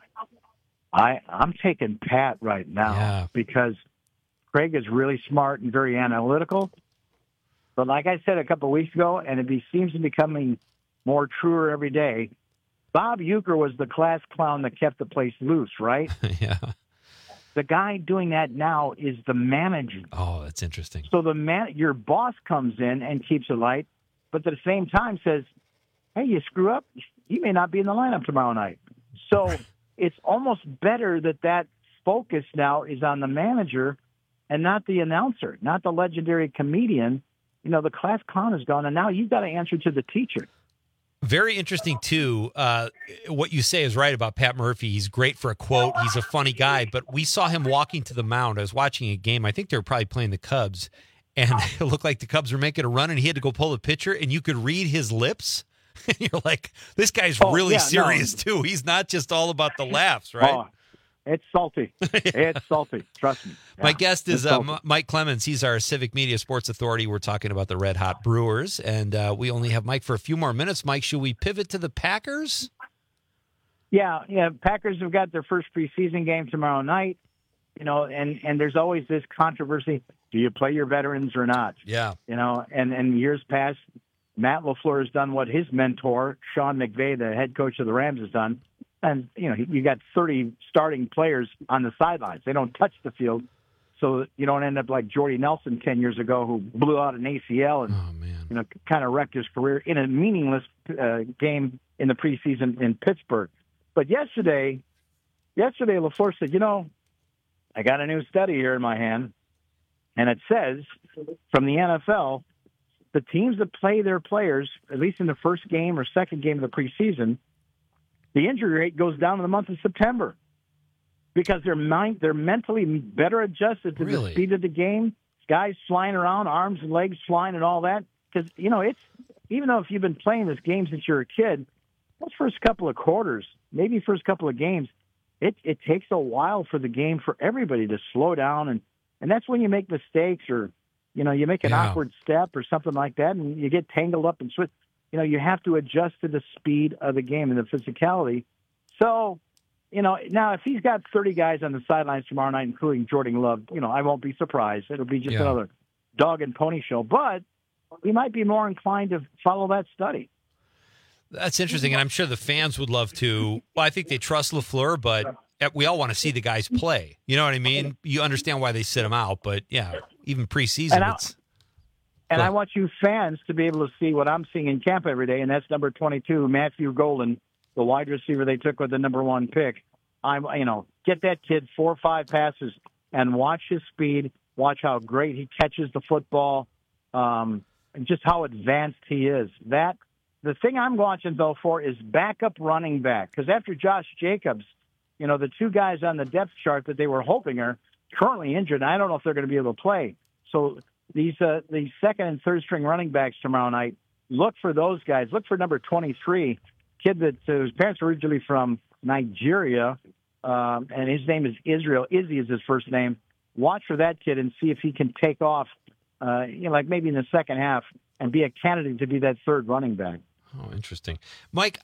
Speaker 23: I'm taking Pat right now because Craig is really smart and very analytical. But like I said a couple of weeks ago, and it seems to be becoming more truer every day, Bob Uecker was the class clown that kept the place loose, right?
Speaker 14: Yeah.
Speaker 23: The guy doing that now is the manager.
Speaker 14: Oh, that's interesting.
Speaker 23: So your boss comes in and keeps it light, but at the same time says, hey, you screw up, you may not be in the lineup tomorrow night. So it's almost better that focus now is on the manager and not the announcer, not the legendary comedian. The class clown is gone, and now you've got to answer to the teacher.
Speaker 14: Very interesting, too. What you say is right about Pat Murphy. He's great for a quote. He's a funny guy, but we saw him walking to the mound. I was watching a game. I think they were probably playing the Cubs, and it looked like the Cubs were making a run, and he had to go pull the pitcher, and you could read his lips. And you're like, this guy's really serious, too. He's not just all about the laughs, right?
Speaker 23: Oh, it's salty. It's salty. Trust me. Yeah.
Speaker 14: My guest is Mike Clemens. He's our Civic Media Sports Authority. We're talking about the Red Hot Brewers, and we only have Mike for a few more minutes. Mike, should we pivot to the Packers?
Speaker 23: Yeah. Packers have got their first preseason game tomorrow night, and there's always this controversy. Do you play your veterans or not?
Speaker 14: Yeah.
Speaker 23: And years past, Matt LaFleur has done what his mentor, Sean McVay, the head coach of the Rams, has done. And, you got 30 starting players on the sidelines. They don't touch the field, so you don't end up like Jordy Nelson 10 years ago, who blew out an ACL and, kind of wrecked his career in a meaningless game in the preseason in Pittsburgh. But yesterday LaFleur said, I got a new study here in my hand, and it says from the NFL, the teams that play their players, at least in the first game or second game of the preseason, the injury rate goes down in the month of September because they're mentally better adjusted to the speed of the game. Guys flying around, arms and legs flying and all that. Because, it's even though if you've been playing this game since you're a kid, those first couple of quarters, maybe first couple of games, it takes a while for the game for everybody to slow down. And that's when you make mistakes or, you make an awkward step or something like that and you get tangled up and switch. You have to adjust to the speed of the game and the physicality. So now if he's got 30 guys on the sidelines tomorrow night, including Jordan Love, I won't be surprised. It'll be just another dog and pony show. But we might be more inclined to follow that study.
Speaker 14: That's interesting, and I'm sure the fans would love to. Well, I think they trust LaFleur, but we all want to see the guys play. You know what I mean? You understand why they sit them out, but even preseason,
Speaker 23: And I want you fans to be able to see what I'm seeing in camp every day, and that's number 22, Matthew Golden, the wide receiver they took with the number 1 pick. Get that kid 4 or 5 passes and watch his speed, watch how great he catches the football, and just how advanced he is. The thing I'm watching, though, for is backup running back, because after Josh Jacobs, the 2 guys on the depth chart that they were hoping are currently injured, and I don't know if they're going to be able to play. So these second and third string running backs tomorrow night, look for those guys. Look for number 23, kid that whose parents are originally from Nigeria, and his name is Israel. Izzy is his first name. Watch for that kid and see if he can take off, like maybe in the second half, and be a candidate to be that third running back.
Speaker 14: Oh, interesting. Mike,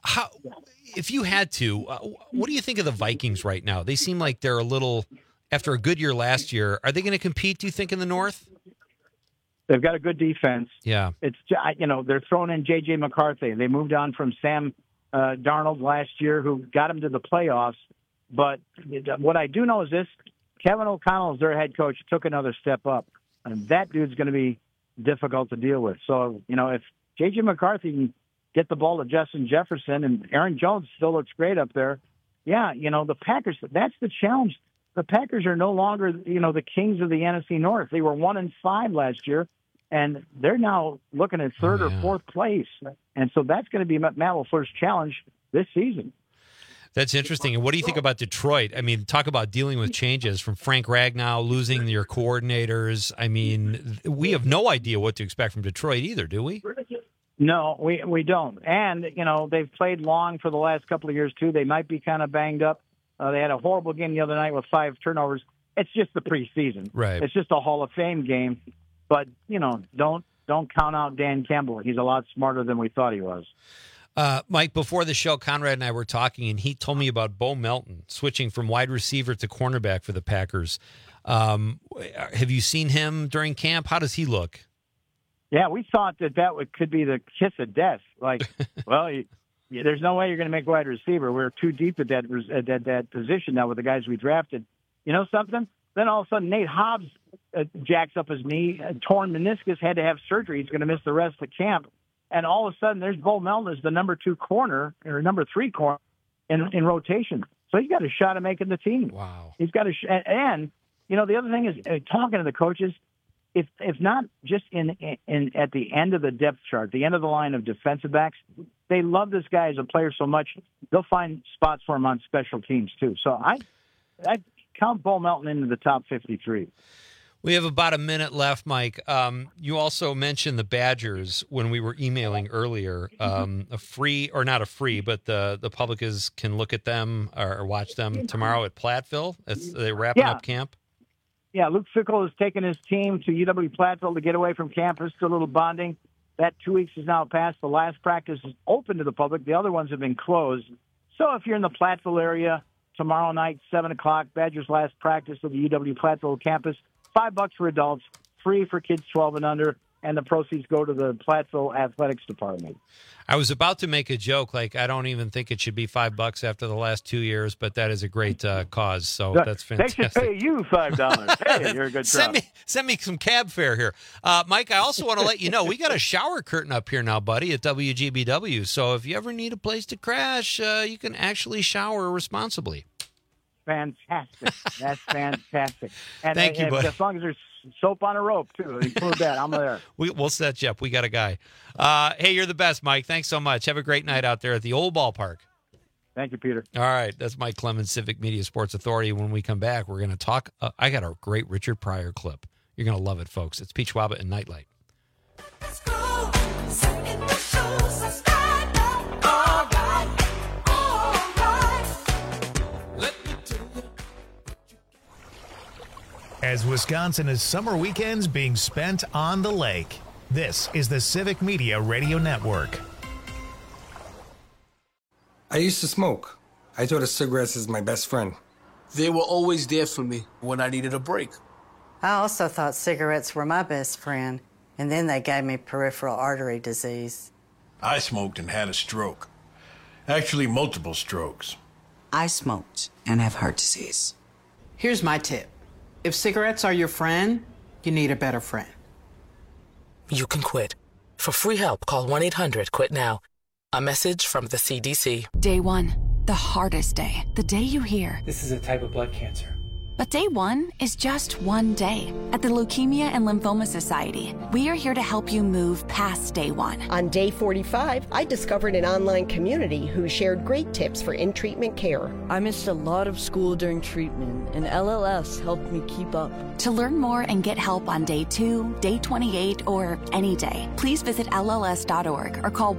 Speaker 14: if you had to, what do you think of the Vikings right now? They seem like they're a little, after a good year last year, are they going to compete, do you think, in the North?
Speaker 23: They've got a good defense.
Speaker 14: Yeah.
Speaker 23: It's, they're throwing in J.J. McCarthy. They moved on from Sam Darnold last year, who got them to the playoffs. But what I do know is this, Kevin O'Connell, as their head coach, took another step up. And that dude's going to be difficult to deal with. So, if J.J. McCarthy can get the ball to Justin Jefferson, and Aaron Jones still looks great up there. Yeah, the Packers, that's the challenge. The Packers are no longer, the kings of the NFC North. They were 1-5 last year, and they're now looking at third or fourth place. And so that's going to be Matt LaFleur's challenge this season.
Speaker 14: That's interesting. And what do you think about Detroit? I mean, talk about dealing with changes from Frank Ragnow, losing your coordinators. I mean, we have no idea what to expect from Detroit either, do we?
Speaker 23: No, we don't. And, they've played long for the last couple of years, too. They might be kind of banged up. They had a horrible game the other night with 5 turnovers. It's just the preseason.
Speaker 14: Right.
Speaker 23: It's just a Hall of Fame game. But, don't count out Dan Campbell. He's a lot smarter than we thought he was.
Speaker 14: Mike, before the show, Conrad and I were talking, and he told me about Bo Melton switching from wide receiver to cornerback for the Packers. Have you seen him during camp? How does he look?
Speaker 23: Yeah, we thought that could be the kiss of death. Like, well, there's no way you're going to make wide receiver. We're too deep at that position now with the guys we drafted. You know something? Then all of a sudden, Nate Hobbs jacks up his knee, torn meniscus, had to have surgery. He's going to miss the rest of camp. And all of a sudden, there's Bo Melton as the number 2 corner or number 3 corner in rotation. So he's got a shot at making the team.
Speaker 14: Wow.
Speaker 23: He's got and the other thing is talking to the coaches. If not just in at the end of the depth chart, the end of the line of defensive backs, they love this guy as a player so much they'll find spots for him on special teams too. So I count Bo Melton into the top 53.
Speaker 14: We have about a minute left, Mike. You also mentioned the Badgers when we were emailing earlier. A free, or not a free, but the public can look at them or watch them tomorrow at Platteville. They're wrapping up camp.
Speaker 23: Yeah, Luke Fickell has taken his team to UW Platteville to get away from campus, to a little bonding. That 2 weeks is now passed. The last practice is open to the public. The other ones have been closed. So if you're in the Platteville area, tomorrow night, 7 o'clock, Badgers' last practice of the UW Platteville campus, $5 for adults, free for kids 12 and under, and the proceeds go to the Platteville Athletics Department.
Speaker 14: I was about to make a joke, like I don't even think it should be $5 after the last 2 years, but that is a great cause, so that's fantastic.
Speaker 23: They should pay you $5. Hey, you're a good job.
Speaker 14: Send me some cab fare here. Mike, I also want to let you know, we got a shower curtain up here now, buddy, at WGBW, so if you ever need a place to crash, you can actually shower responsibly.
Speaker 23: Fantastic. That's fantastic. And
Speaker 14: Thank you, buddy.
Speaker 23: As long as there's soap on a rope, too. Include that. I'm there.
Speaker 14: We'll set you up. We got a guy. Hey, you're the best, Mike. Thanks so much. Have a great night out there at the old ballpark.
Speaker 23: Thank you, Peter.
Speaker 14: All right. That's Mike Clemens, Civic Media Sports Authority. When we come back, we're going to talk. I got a great Richard Pryor clip. You're going to love it, folks. It's Pete Schwaba and Nightlight.
Speaker 18: Let's go. In the shoes, let's
Speaker 1: As Wisconsin is summer weekends being spent on the lake, this is the Civic Media Radio Network.
Speaker 6: I used to smoke. I thought of cigarettes as my best friend.
Speaker 9: They were always there for me when I needed a break.
Speaker 12: I also thought cigarettes were my best friend, and then they gave me peripheral artery disease.
Speaker 24: I smoked and had a stroke. Actually, multiple strokes.
Speaker 25: I smoked and have heart disease. Here's my tip. If cigarettes are your friend, you need a better friend.
Speaker 26: You can quit. For free help, call 1-800-QUIT-NOW. A message from the CDC.
Speaker 27: Day one, the hardest day. The day you hear,
Speaker 28: this is a type of blood cancer.
Speaker 27: But day one is just one day. At the Leukemia and Lymphoma Society, we are here to help you move past day one.
Speaker 29: On day 45, I discovered an online community who shared great tips for in-treatment care.
Speaker 30: I missed a lot of school during treatment, and LLS helped me keep up.
Speaker 27: To learn more and get help on day 2, day 28, or any day, please visit LLS.org or call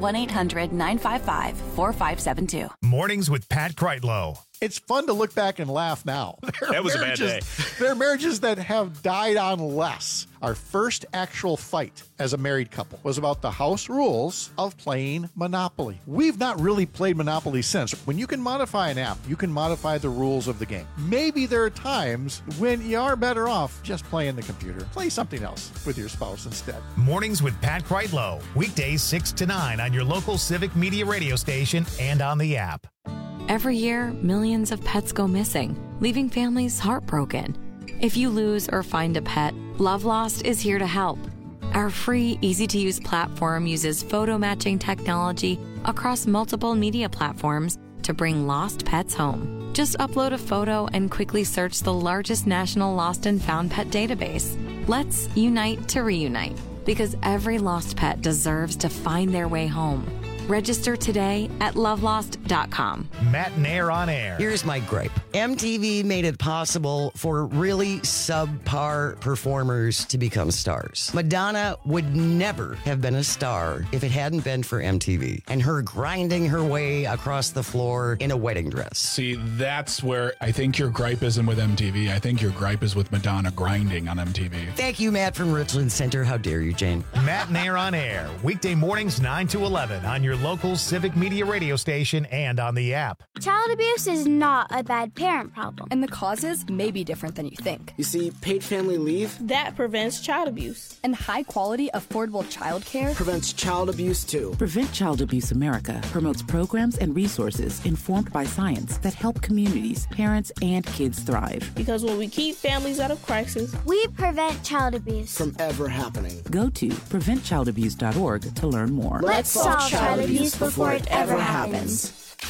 Speaker 27: 1-800-955-4572.
Speaker 1: Mornings with Pat Kreitlow.
Speaker 31: It's fun to look back and laugh now.
Speaker 32: That was a bad day.
Speaker 31: There are marriages that have died on less. Our first actual fight as a married couple was about the house rules of playing Monopoly. We've not really played Monopoly since. When you can modify an app, you can modify the rules of the game. Maybe there are times when you are better off just playing the computer. Play something else with your spouse instead.
Speaker 1: Mornings with Pat Kreitlow. Weekdays 6 to 9 on your local Civic Media radio station and on the app.
Speaker 33: Every year, millions of pets go missing, leaving families heartbroken. If you lose or find a pet, Love Lost is here to help. Our free, easy-to-use platform uses photo matching technology across multiple media platforms to bring lost pets home. Just upload a photo and quickly search the largest national lost and found pet database. Let's unite to reunite, because every lost pet deserves to find their way home. Register today at lovelost.com.
Speaker 1: Matt Nair on air.
Speaker 11: Here's my gripe. MTV made it possible for really subpar performers to become stars. Madonna would never have been a star if it hadn't been for MTV and her grinding her way across the floor in a wedding dress.
Speaker 33: See, that's where I think your gripe isn't with MTV. I think your gripe is with Madonna grinding on MTV.
Speaker 11: Thank you, Matt from Richland Center. How dare you, Jane?
Speaker 1: Matt Nair on air. Weekday mornings 9 to 11 on your local Civic Media radio station and on the app.
Speaker 34: Child abuse is not a bad parent problem.
Speaker 35: And the causes may be different than you think.
Speaker 9: You see, paid family leave,
Speaker 35: that prevents child abuse. And high-quality, affordable childcare
Speaker 9: prevents child abuse, too.
Speaker 36: Prevent Child Abuse America promotes programs and resources informed by science that help communities, parents, and kids thrive.
Speaker 35: Because when we keep families out of crisis,
Speaker 34: we prevent child abuse
Speaker 9: from ever happening.
Speaker 36: Go to preventchildabuse.org to learn more.
Speaker 34: Let's solve child abuse before it ever happens.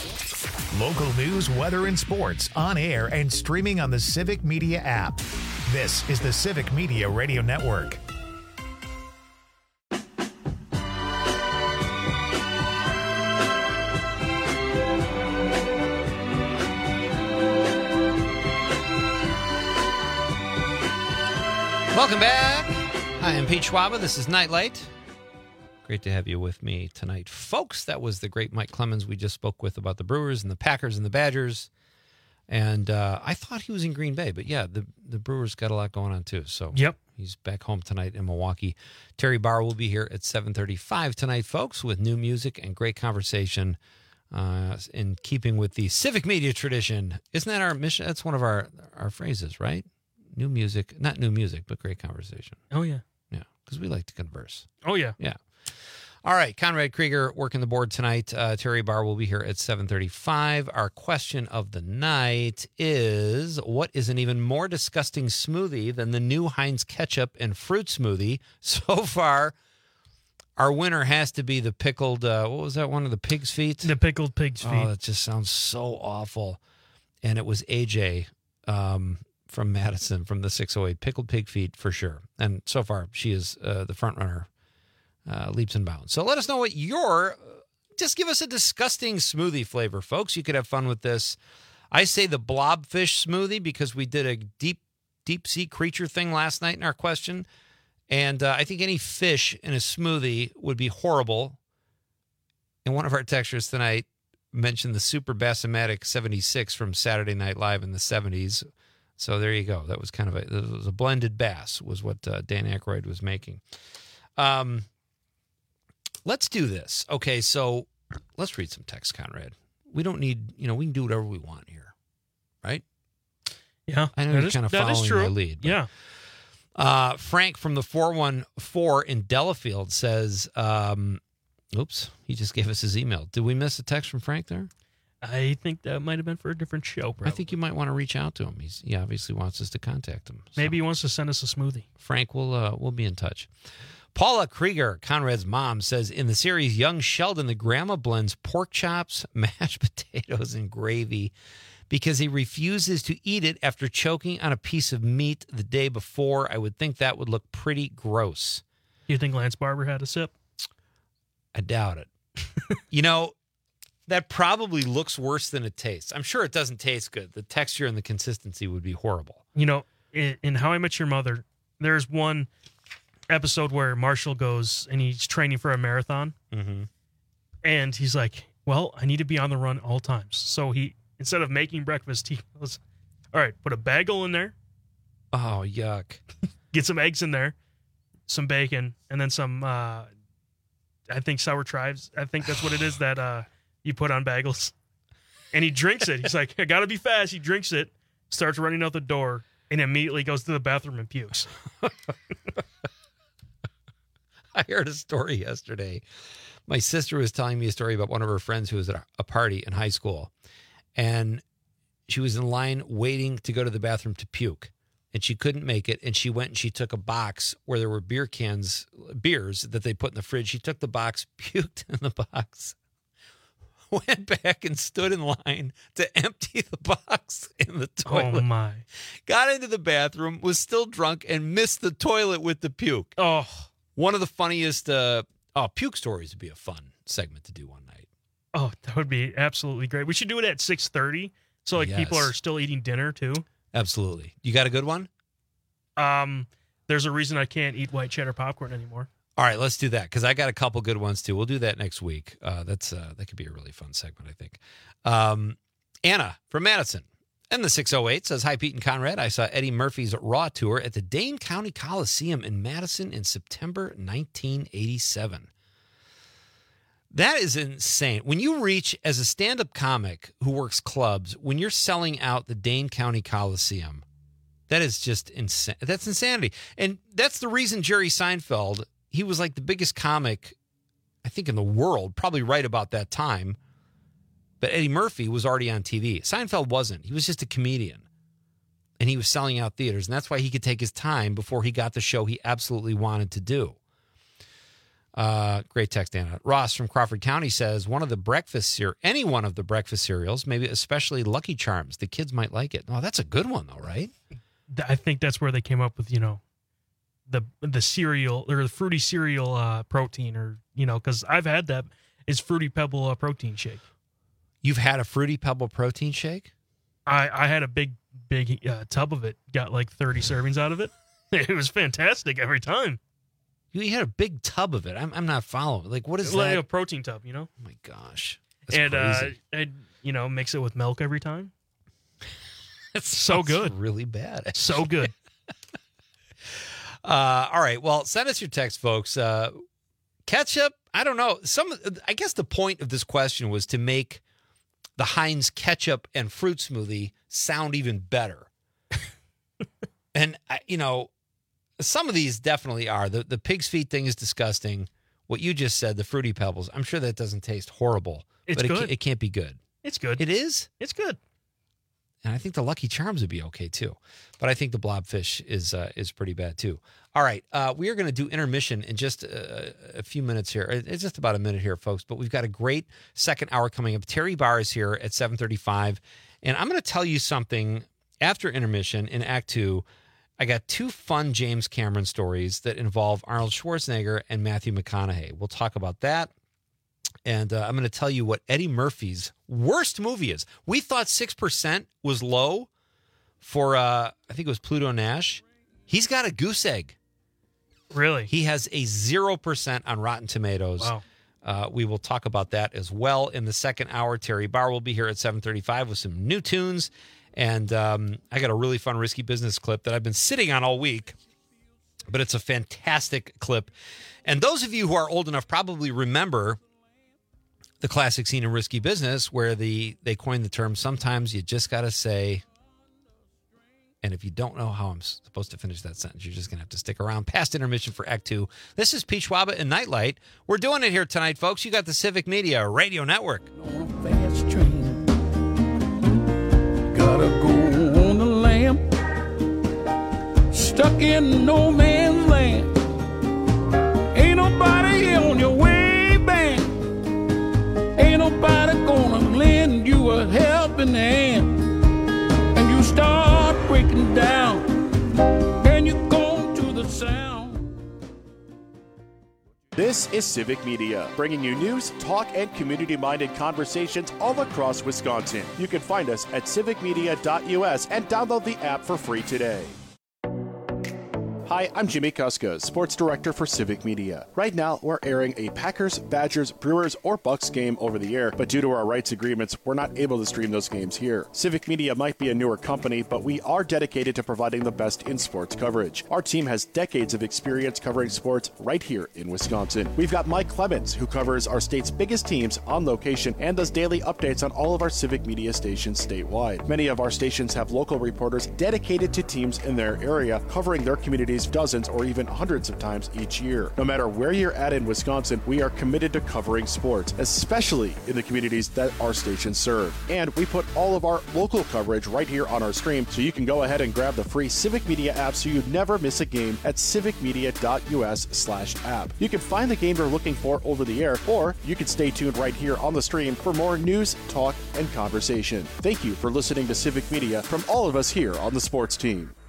Speaker 1: Local news, weather, and sports on air and streaming on the Civic Media app. This is the Civic Media Radio Network.
Speaker 14: Welcome back. I am Pete Schwaba. This is Nightlight. Great to have you with me tonight. Folks, that was the great Mike Clemens we just spoke with about the Brewers and the Packers and the Badgers. And I thought he was in Green Bay, but yeah, the Brewers got a lot going on too. So
Speaker 10: yep,
Speaker 14: he's back home tonight in Milwaukee. Terry Barr will be here at 7:35 tonight, folks, with new music and great conversation in keeping with the Civic Media tradition. Isn't that our mission? That's one of our phrases, right? New music, not new music, but great conversation.
Speaker 10: Oh, yeah.
Speaker 14: Yeah, because we like to converse.
Speaker 10: Oh, yeah.
Speaker 14: Yeah. All right, Conrad Krieger working the board tonight. Terry Barr will be here at 7:35. Our question of the night is, what is an even more disgusting smoothie than the new Heinz ketchup and fruit smoothie? So far, our winner has to be the pickled, what was that one of the pig's feet?
Speaker 10: The pickled pig's feet.
Speaker 14: Oh, that just sounds so awful. And it was AJ from Madison from the 608, pickled pig feet for sure. And so far, she is the front runner. Leaps and bounds. So let us know what just give us a disgusting smoothie flavor, folks. You could have fun with this. I say the blobfish smoothie because we did a deep sea creature thing last night in our question. And I think any fish in a smoothie would be horrible. And one of our texters tonight mentioned the Super Bassomatic 76 from Saturday Night Live in the 70s. So there you go. That was kind of it was a blended bass was what Dan Aykroyd was making. Let's do this. Okay, so let's read some text, Conrad. We don't need, we can do whatever we want here, right?
Speaker 10: Yeah,
Speaker 14: I know you're kind of following my lead.
Speaker 10: Yeah.
Speaker 14: Frank from the 414 in Delafield says, oops, he just gave us his email. Did we miss a text from Frank there?
Speaker 10: I think that might have been for a different show, probably.
Speaker 14: I think you might want to reach out to him. He obviously wants us to contact him. So.
Speaker 10: Maybe he wants to send us a smoothie.
Speaker 14: Frank, we'll be in touch. Paula Krieger, Conrad's mom, says, in the series Young Sheldon, the grandma blends pork chops, mashed potatoes, and gravy because he refuses to eat it after choking on a piece of meat the day before. I would think that would look pretty gross.
Speaker 10: Do you think Lance Barber had a sip?
Speaker 14: I doubt it. That probably looks worse than it tastes. I'm sure it doesn't taste good. The texture and the consistency would be horrible.
Speaker 10: In How I Met Your Mother, there's one episode where Marshall goes and he's training for a marathon.
Speaker 14: Mm-hmm.
Speaker 10: And he's like, well, I need to be on the run all times. So he, instead of making breakfast, he goes, all right, put a bagel in there.
Speaker 14: Oh, yuck.
Speaker 10: Get some eggs in there, some bacon, and then some, I think sour chives. I think that's what it is that you put on bagels. And he drinks it. He's like, I got to be fast. He drinks it, starts running out the door, and immediately goes to the bathroom and pukes.
Speaker 14: I heard a story yesterday. My sister was telling me a story about one of her friends who was at a party in high school. And she was in line waiting to go to the bathroom to puke. And she couldn't make it. And she went and she took a box where there were beers that they put in the fridge. She took the box, puked in the box, went back and stood in line to empty the box in the toilet.
Speaker 10: Oh, my.
Speaker 14: Got into the bathroom, was still drunk, and missed the toilet with the puke.
Speaker 10: Oh.
Speaker 14: One of the funniest puke stories would be a fun segment to do one night.
Speaker 10: Oh, that would be absolutely great. We should do it at 6:30 so people are still eating dinner too.
Speaker 14: Absolutely. You got a good one?
Speaker 10: There's a reason I can't eat white cheddar popcorn anymore.
Speaker 14: All right, let's do that because I got a couple good ones too. We'll do that next week. That could be a really fun segment, I think. Anna from Madison and the 608 says, hi, Pete and Conrad. I saw Eddie Murphy's Raw tour at the Dane County Coliseum in Madison in September 1987. That is insane. When you reach, as a stand-up comic who works clubs, when you're selling out the Dane County Coliseum, that is just insane. That's insanity. And that's the reason Jerry Seinfeld, he was like the biggest comic, I think, in the world, probably right about that time. But Eddie Murphy was already on TV. Seinfeld wasn't. He was just a comedian. And he was selling out theaters. And that's why he could take his time before he got the show he absolutely wanted to do. Great text, Anna. Ross from Crawford County says, any one of the breakfast cereals, maybe especially Lucky Charms. The kids might like it. Oh, that's a good one, though, right?
Speaker 10: I think that's where they came up with, the cereal or the fruity cereal protein, or because I've had that. It's Fruity Pebble protein shake.
Speaker 14: You've had a Fruity Pebble protein shake?
Speaker 10: I had a big tub of it. Got like 30 servings out of it. It was fantastic every time.
Speaker 14: You had a big tub of it. I'm not following. Like, what is that?
Speaker 10: Like a protein tub,
Speaker 14: Oh my gosh, that's crazy.
Speaker 10: I'd mix it with milk every time. It's so good.
Speaker 14: Really bad. Actually.
Speaker 10: So good.
Speaker 14: All right. Well, send us your text, folks. Ketchup. I don't know. I guess the point of this question was to make the Heinz ketchup and fruit smoothie sound even better. And some of these definitely are. The pig's feet thing is disgusting. What you just said, the Fruity Pebbles, I'm sure that doesn't taste horrible.
Speaker 10: It's good.
Speaker 14: It can't be good.
Speaker 10: It's good.
Speaker 14: It is?
Speaker 10: It's good.
Speaker 14: And I think the Lucky Charms would be okay too. But I think the Blobfish is pretty bad too. All right. We are going to do intermission in just a few minutes here. It's just about a minute here, folks. But we've got a great second hour coming up. Terry Barr is here at 7:35. And I'm going to tell you something after intermission in Act 2. I got two fun James Cameron stories that involve Arnold Schwarzenegger and Matthew McConaughey. We'll talk about that. And I'm going to tell you what Eddie Murphy's worst movie is. We thought 6% was low for, I think it was Pluto Nash. He's got a goose egg.
Speaker 10: Really?
Speaker 14: He has a 0% on Rotten Tomatoes.
Speaker 10: Wow.
Speaker 14: We will talk about that as well in the second hour. Terry Barr will be here at 7:35 with some new tunes. And I got a really fun Risky Business clip that I've been sitting on all week. But it's a fantastic clip. And those of you who are old enough probably remember the classic scene in Risky Business where they coined the term, sometimes you just got to say, and if you don't know how I'm supposed to finish that sentence, you're just going to have to stick around past intermission for Act 2. This is Pete Schwaba and Nightlight. We're doing it here tonight, folks. You got the Civic Media Radio Network.
Speaker 2: On a fast train, gotta go on the lam, stuck in no man's land. Ain't nobody on your way back. Ain't nobody gonna lend you a helping hand. And you start breaking down, and you go to the sound.
Speaker 3: This is Civic Media, bringing you news, talk, and community-minded conversations all across Wisconsin. You can find us at civicmedia.us and download the app for free today. Hi, I'm Jimmy Kuska, Sports Director for Civic Media. Right now, we're airing a Packers, Badgers, Brewers, or Bucks game over the air, but due to our rights agreements, we're not able to stream those games here. Civic Media might be a newer company, but we are dedicated to providing the best in sports coverage. Our team has decades of experience covering sports right here in Wisconsin. We've got Mike Clemens, who covers our state's biggest teams on location and does daily updates on all of our Civic Media stations statewide. Many of our stations have local reporters dedicated to teams in their area, covering their communities dozens or even hundreds of times each year. No matter where you're at in Wisconsin, we are committed to covering sports, especially in the communities that our stations serve. And we put all of our local coverage right here on our stream, so you can go ahead and grab the free Civic Media app so you never miss a game at civicmedia.us/app. You can find the game you're looking for over the air, or you can stay tuned right here on the stream for more news, talk, and conversation. Thank you for listening to Civic Media from all of us here on the sports team.